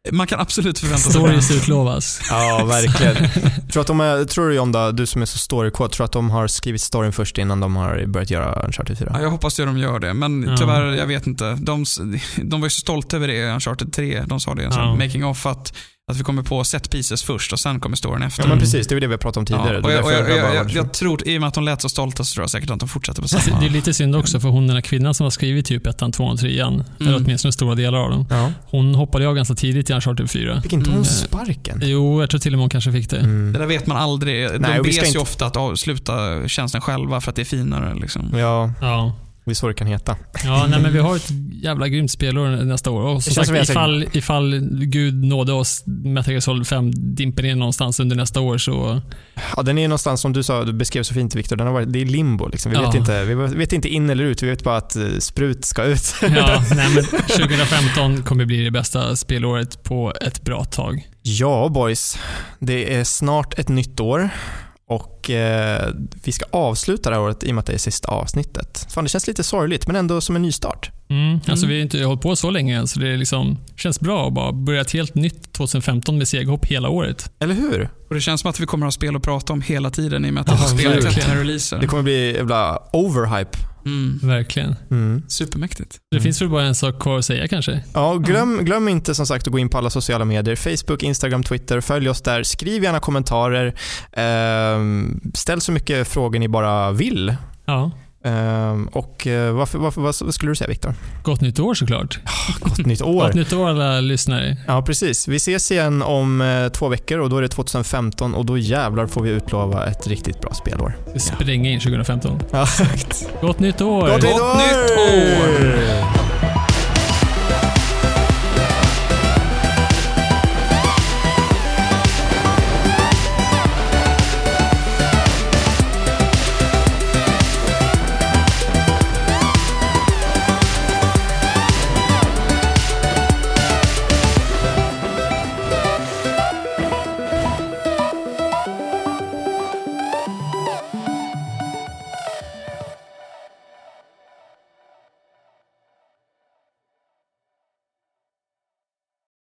Speaker 3: man kan absolut förvänta sig
Speaker 2: stories utlovas.
Speaker 1: Ja, verkligen. tror, att de är, tror du John då, du som är så storykåt, tror att de har skrivit storyn först innan de har börjat göra Uncharted fyra?
Speaker 3: Ja, jag hoppas att de gör det, men
Speaker 2: ja.
Speaker 3: tyvärr, jag vet inte. De, de var ju så stolta över det i Uncharted tre. De sa det i en
Speaker 2: ja.
Speaker 3: making of att Att vi kommer på set pieces först och sen kommer storyn efter.
Speaker 1: Ja, men precis. Det är det vi har pratat om tidigare.
Speaker 3: Ja, och jag, och jag, jag, jag, jag, jag tror, i och med att de lät så stolta, så tror jag säkert att de fortsätter på samma.
Speaker 2: Det är lite synd också, för hon den här kvinnan som har skrivit typ ettan, tvåan och trean, mm. eller åtminstone stora delar av dem. Ja. Hon hoppade av ganska tidigt i Uncharted fyra.
Speaker 1: Fick inte hon mm. sparken?
Speaker 2: Jo, jag tror till och med hon kanske fick det.
Speaker 3: Mm. Det där vet man aldrig. De
Speaker 1: Nej,
Speaker 3: bes ju
Speaker 1: inte...
Speaker 3: ofta att avsluta tjänsten själva för att det är finare. Liksom.
Speaker 1: Ja.
Speaker 2: Ja.
Speaker 1: Det är så det kan heta.
Speaker 2: Ja, nej, men vi har ett jävla grymt spelår nästa år. Och så sagt, ifall, ifall Gud nådde oss Metal Gear Solid fem dimper ner någonstans under nästa år så...
Speaker 1: Ja, den är någonstans som du sa, du beskrev så fint, Victor. Den har varit, det är limbo liksom. Vi, ja. vet inte, vi vet inte in eller ut. Vi vet bara att sprut ska ut.
Speaker 2: Ja, nej, men tjugohundrafemton kommer bli det bästa spelåret på ett bra tag.
Speaker 1: Ja, boys. Det är snart ett nytt år. Och eh, vi ska avsluta det här året i och med att det är sista avsnittet. Fan, det känns lite sorgligt, men ändå som en ny start.
Speaker 2: Mm. Mm. Alltså vi har inte hållit på så länge än, så det är liksom, känns bra att bara börja ett helt nytt tjugohundrafemton med seghopp hela året.
Speaker 1: Eller hur?
Speaker 3: Och det känns som att vi kommer att ha spel att prata om hela tiden i och med att det har spelat till releaser.
Speaker 1: Det kommer bli jävla overhype.
Speaker 2: Mm. Verkligen.
Speaker 1: Mm.
Speaker 3: Supermäktigt.
Speaker 2: Det mm. finns väl bara en sak kvar att säga kanske.
Speaker 1: Ja, glöm, glöm inte som sagt att gå in på alla sociala medier. Facebook, Instagram, Twitter. Följ oss där. Skriv gärna kommentarer. Ehm, ställ så mycket frågor ni bara vill.
Speaker 2: Ja.
Speaker 1: Ehm, och varför, varför, vad, vad skulle du säga, Victor?
Speaker 2: Gott nytt år såklart.
Speaker 1: Oh, gott nytt år.
Speaker 2: Gott nytt år alla lyssnare.
Speaker 1: Ja, precis. Vi ses igen om eh, två veckor och då är det tjugohundrafemton och då jävlar får vi utlova ett riktigt bra spelår.
Speaker 2: Vi spränger in tjugohundrafemton.
Speaker 1: Ja.
Speaker 2: Gott nytt år.
Speaker 1: Gott nytt år!
Speaker 3: Gott nytt år!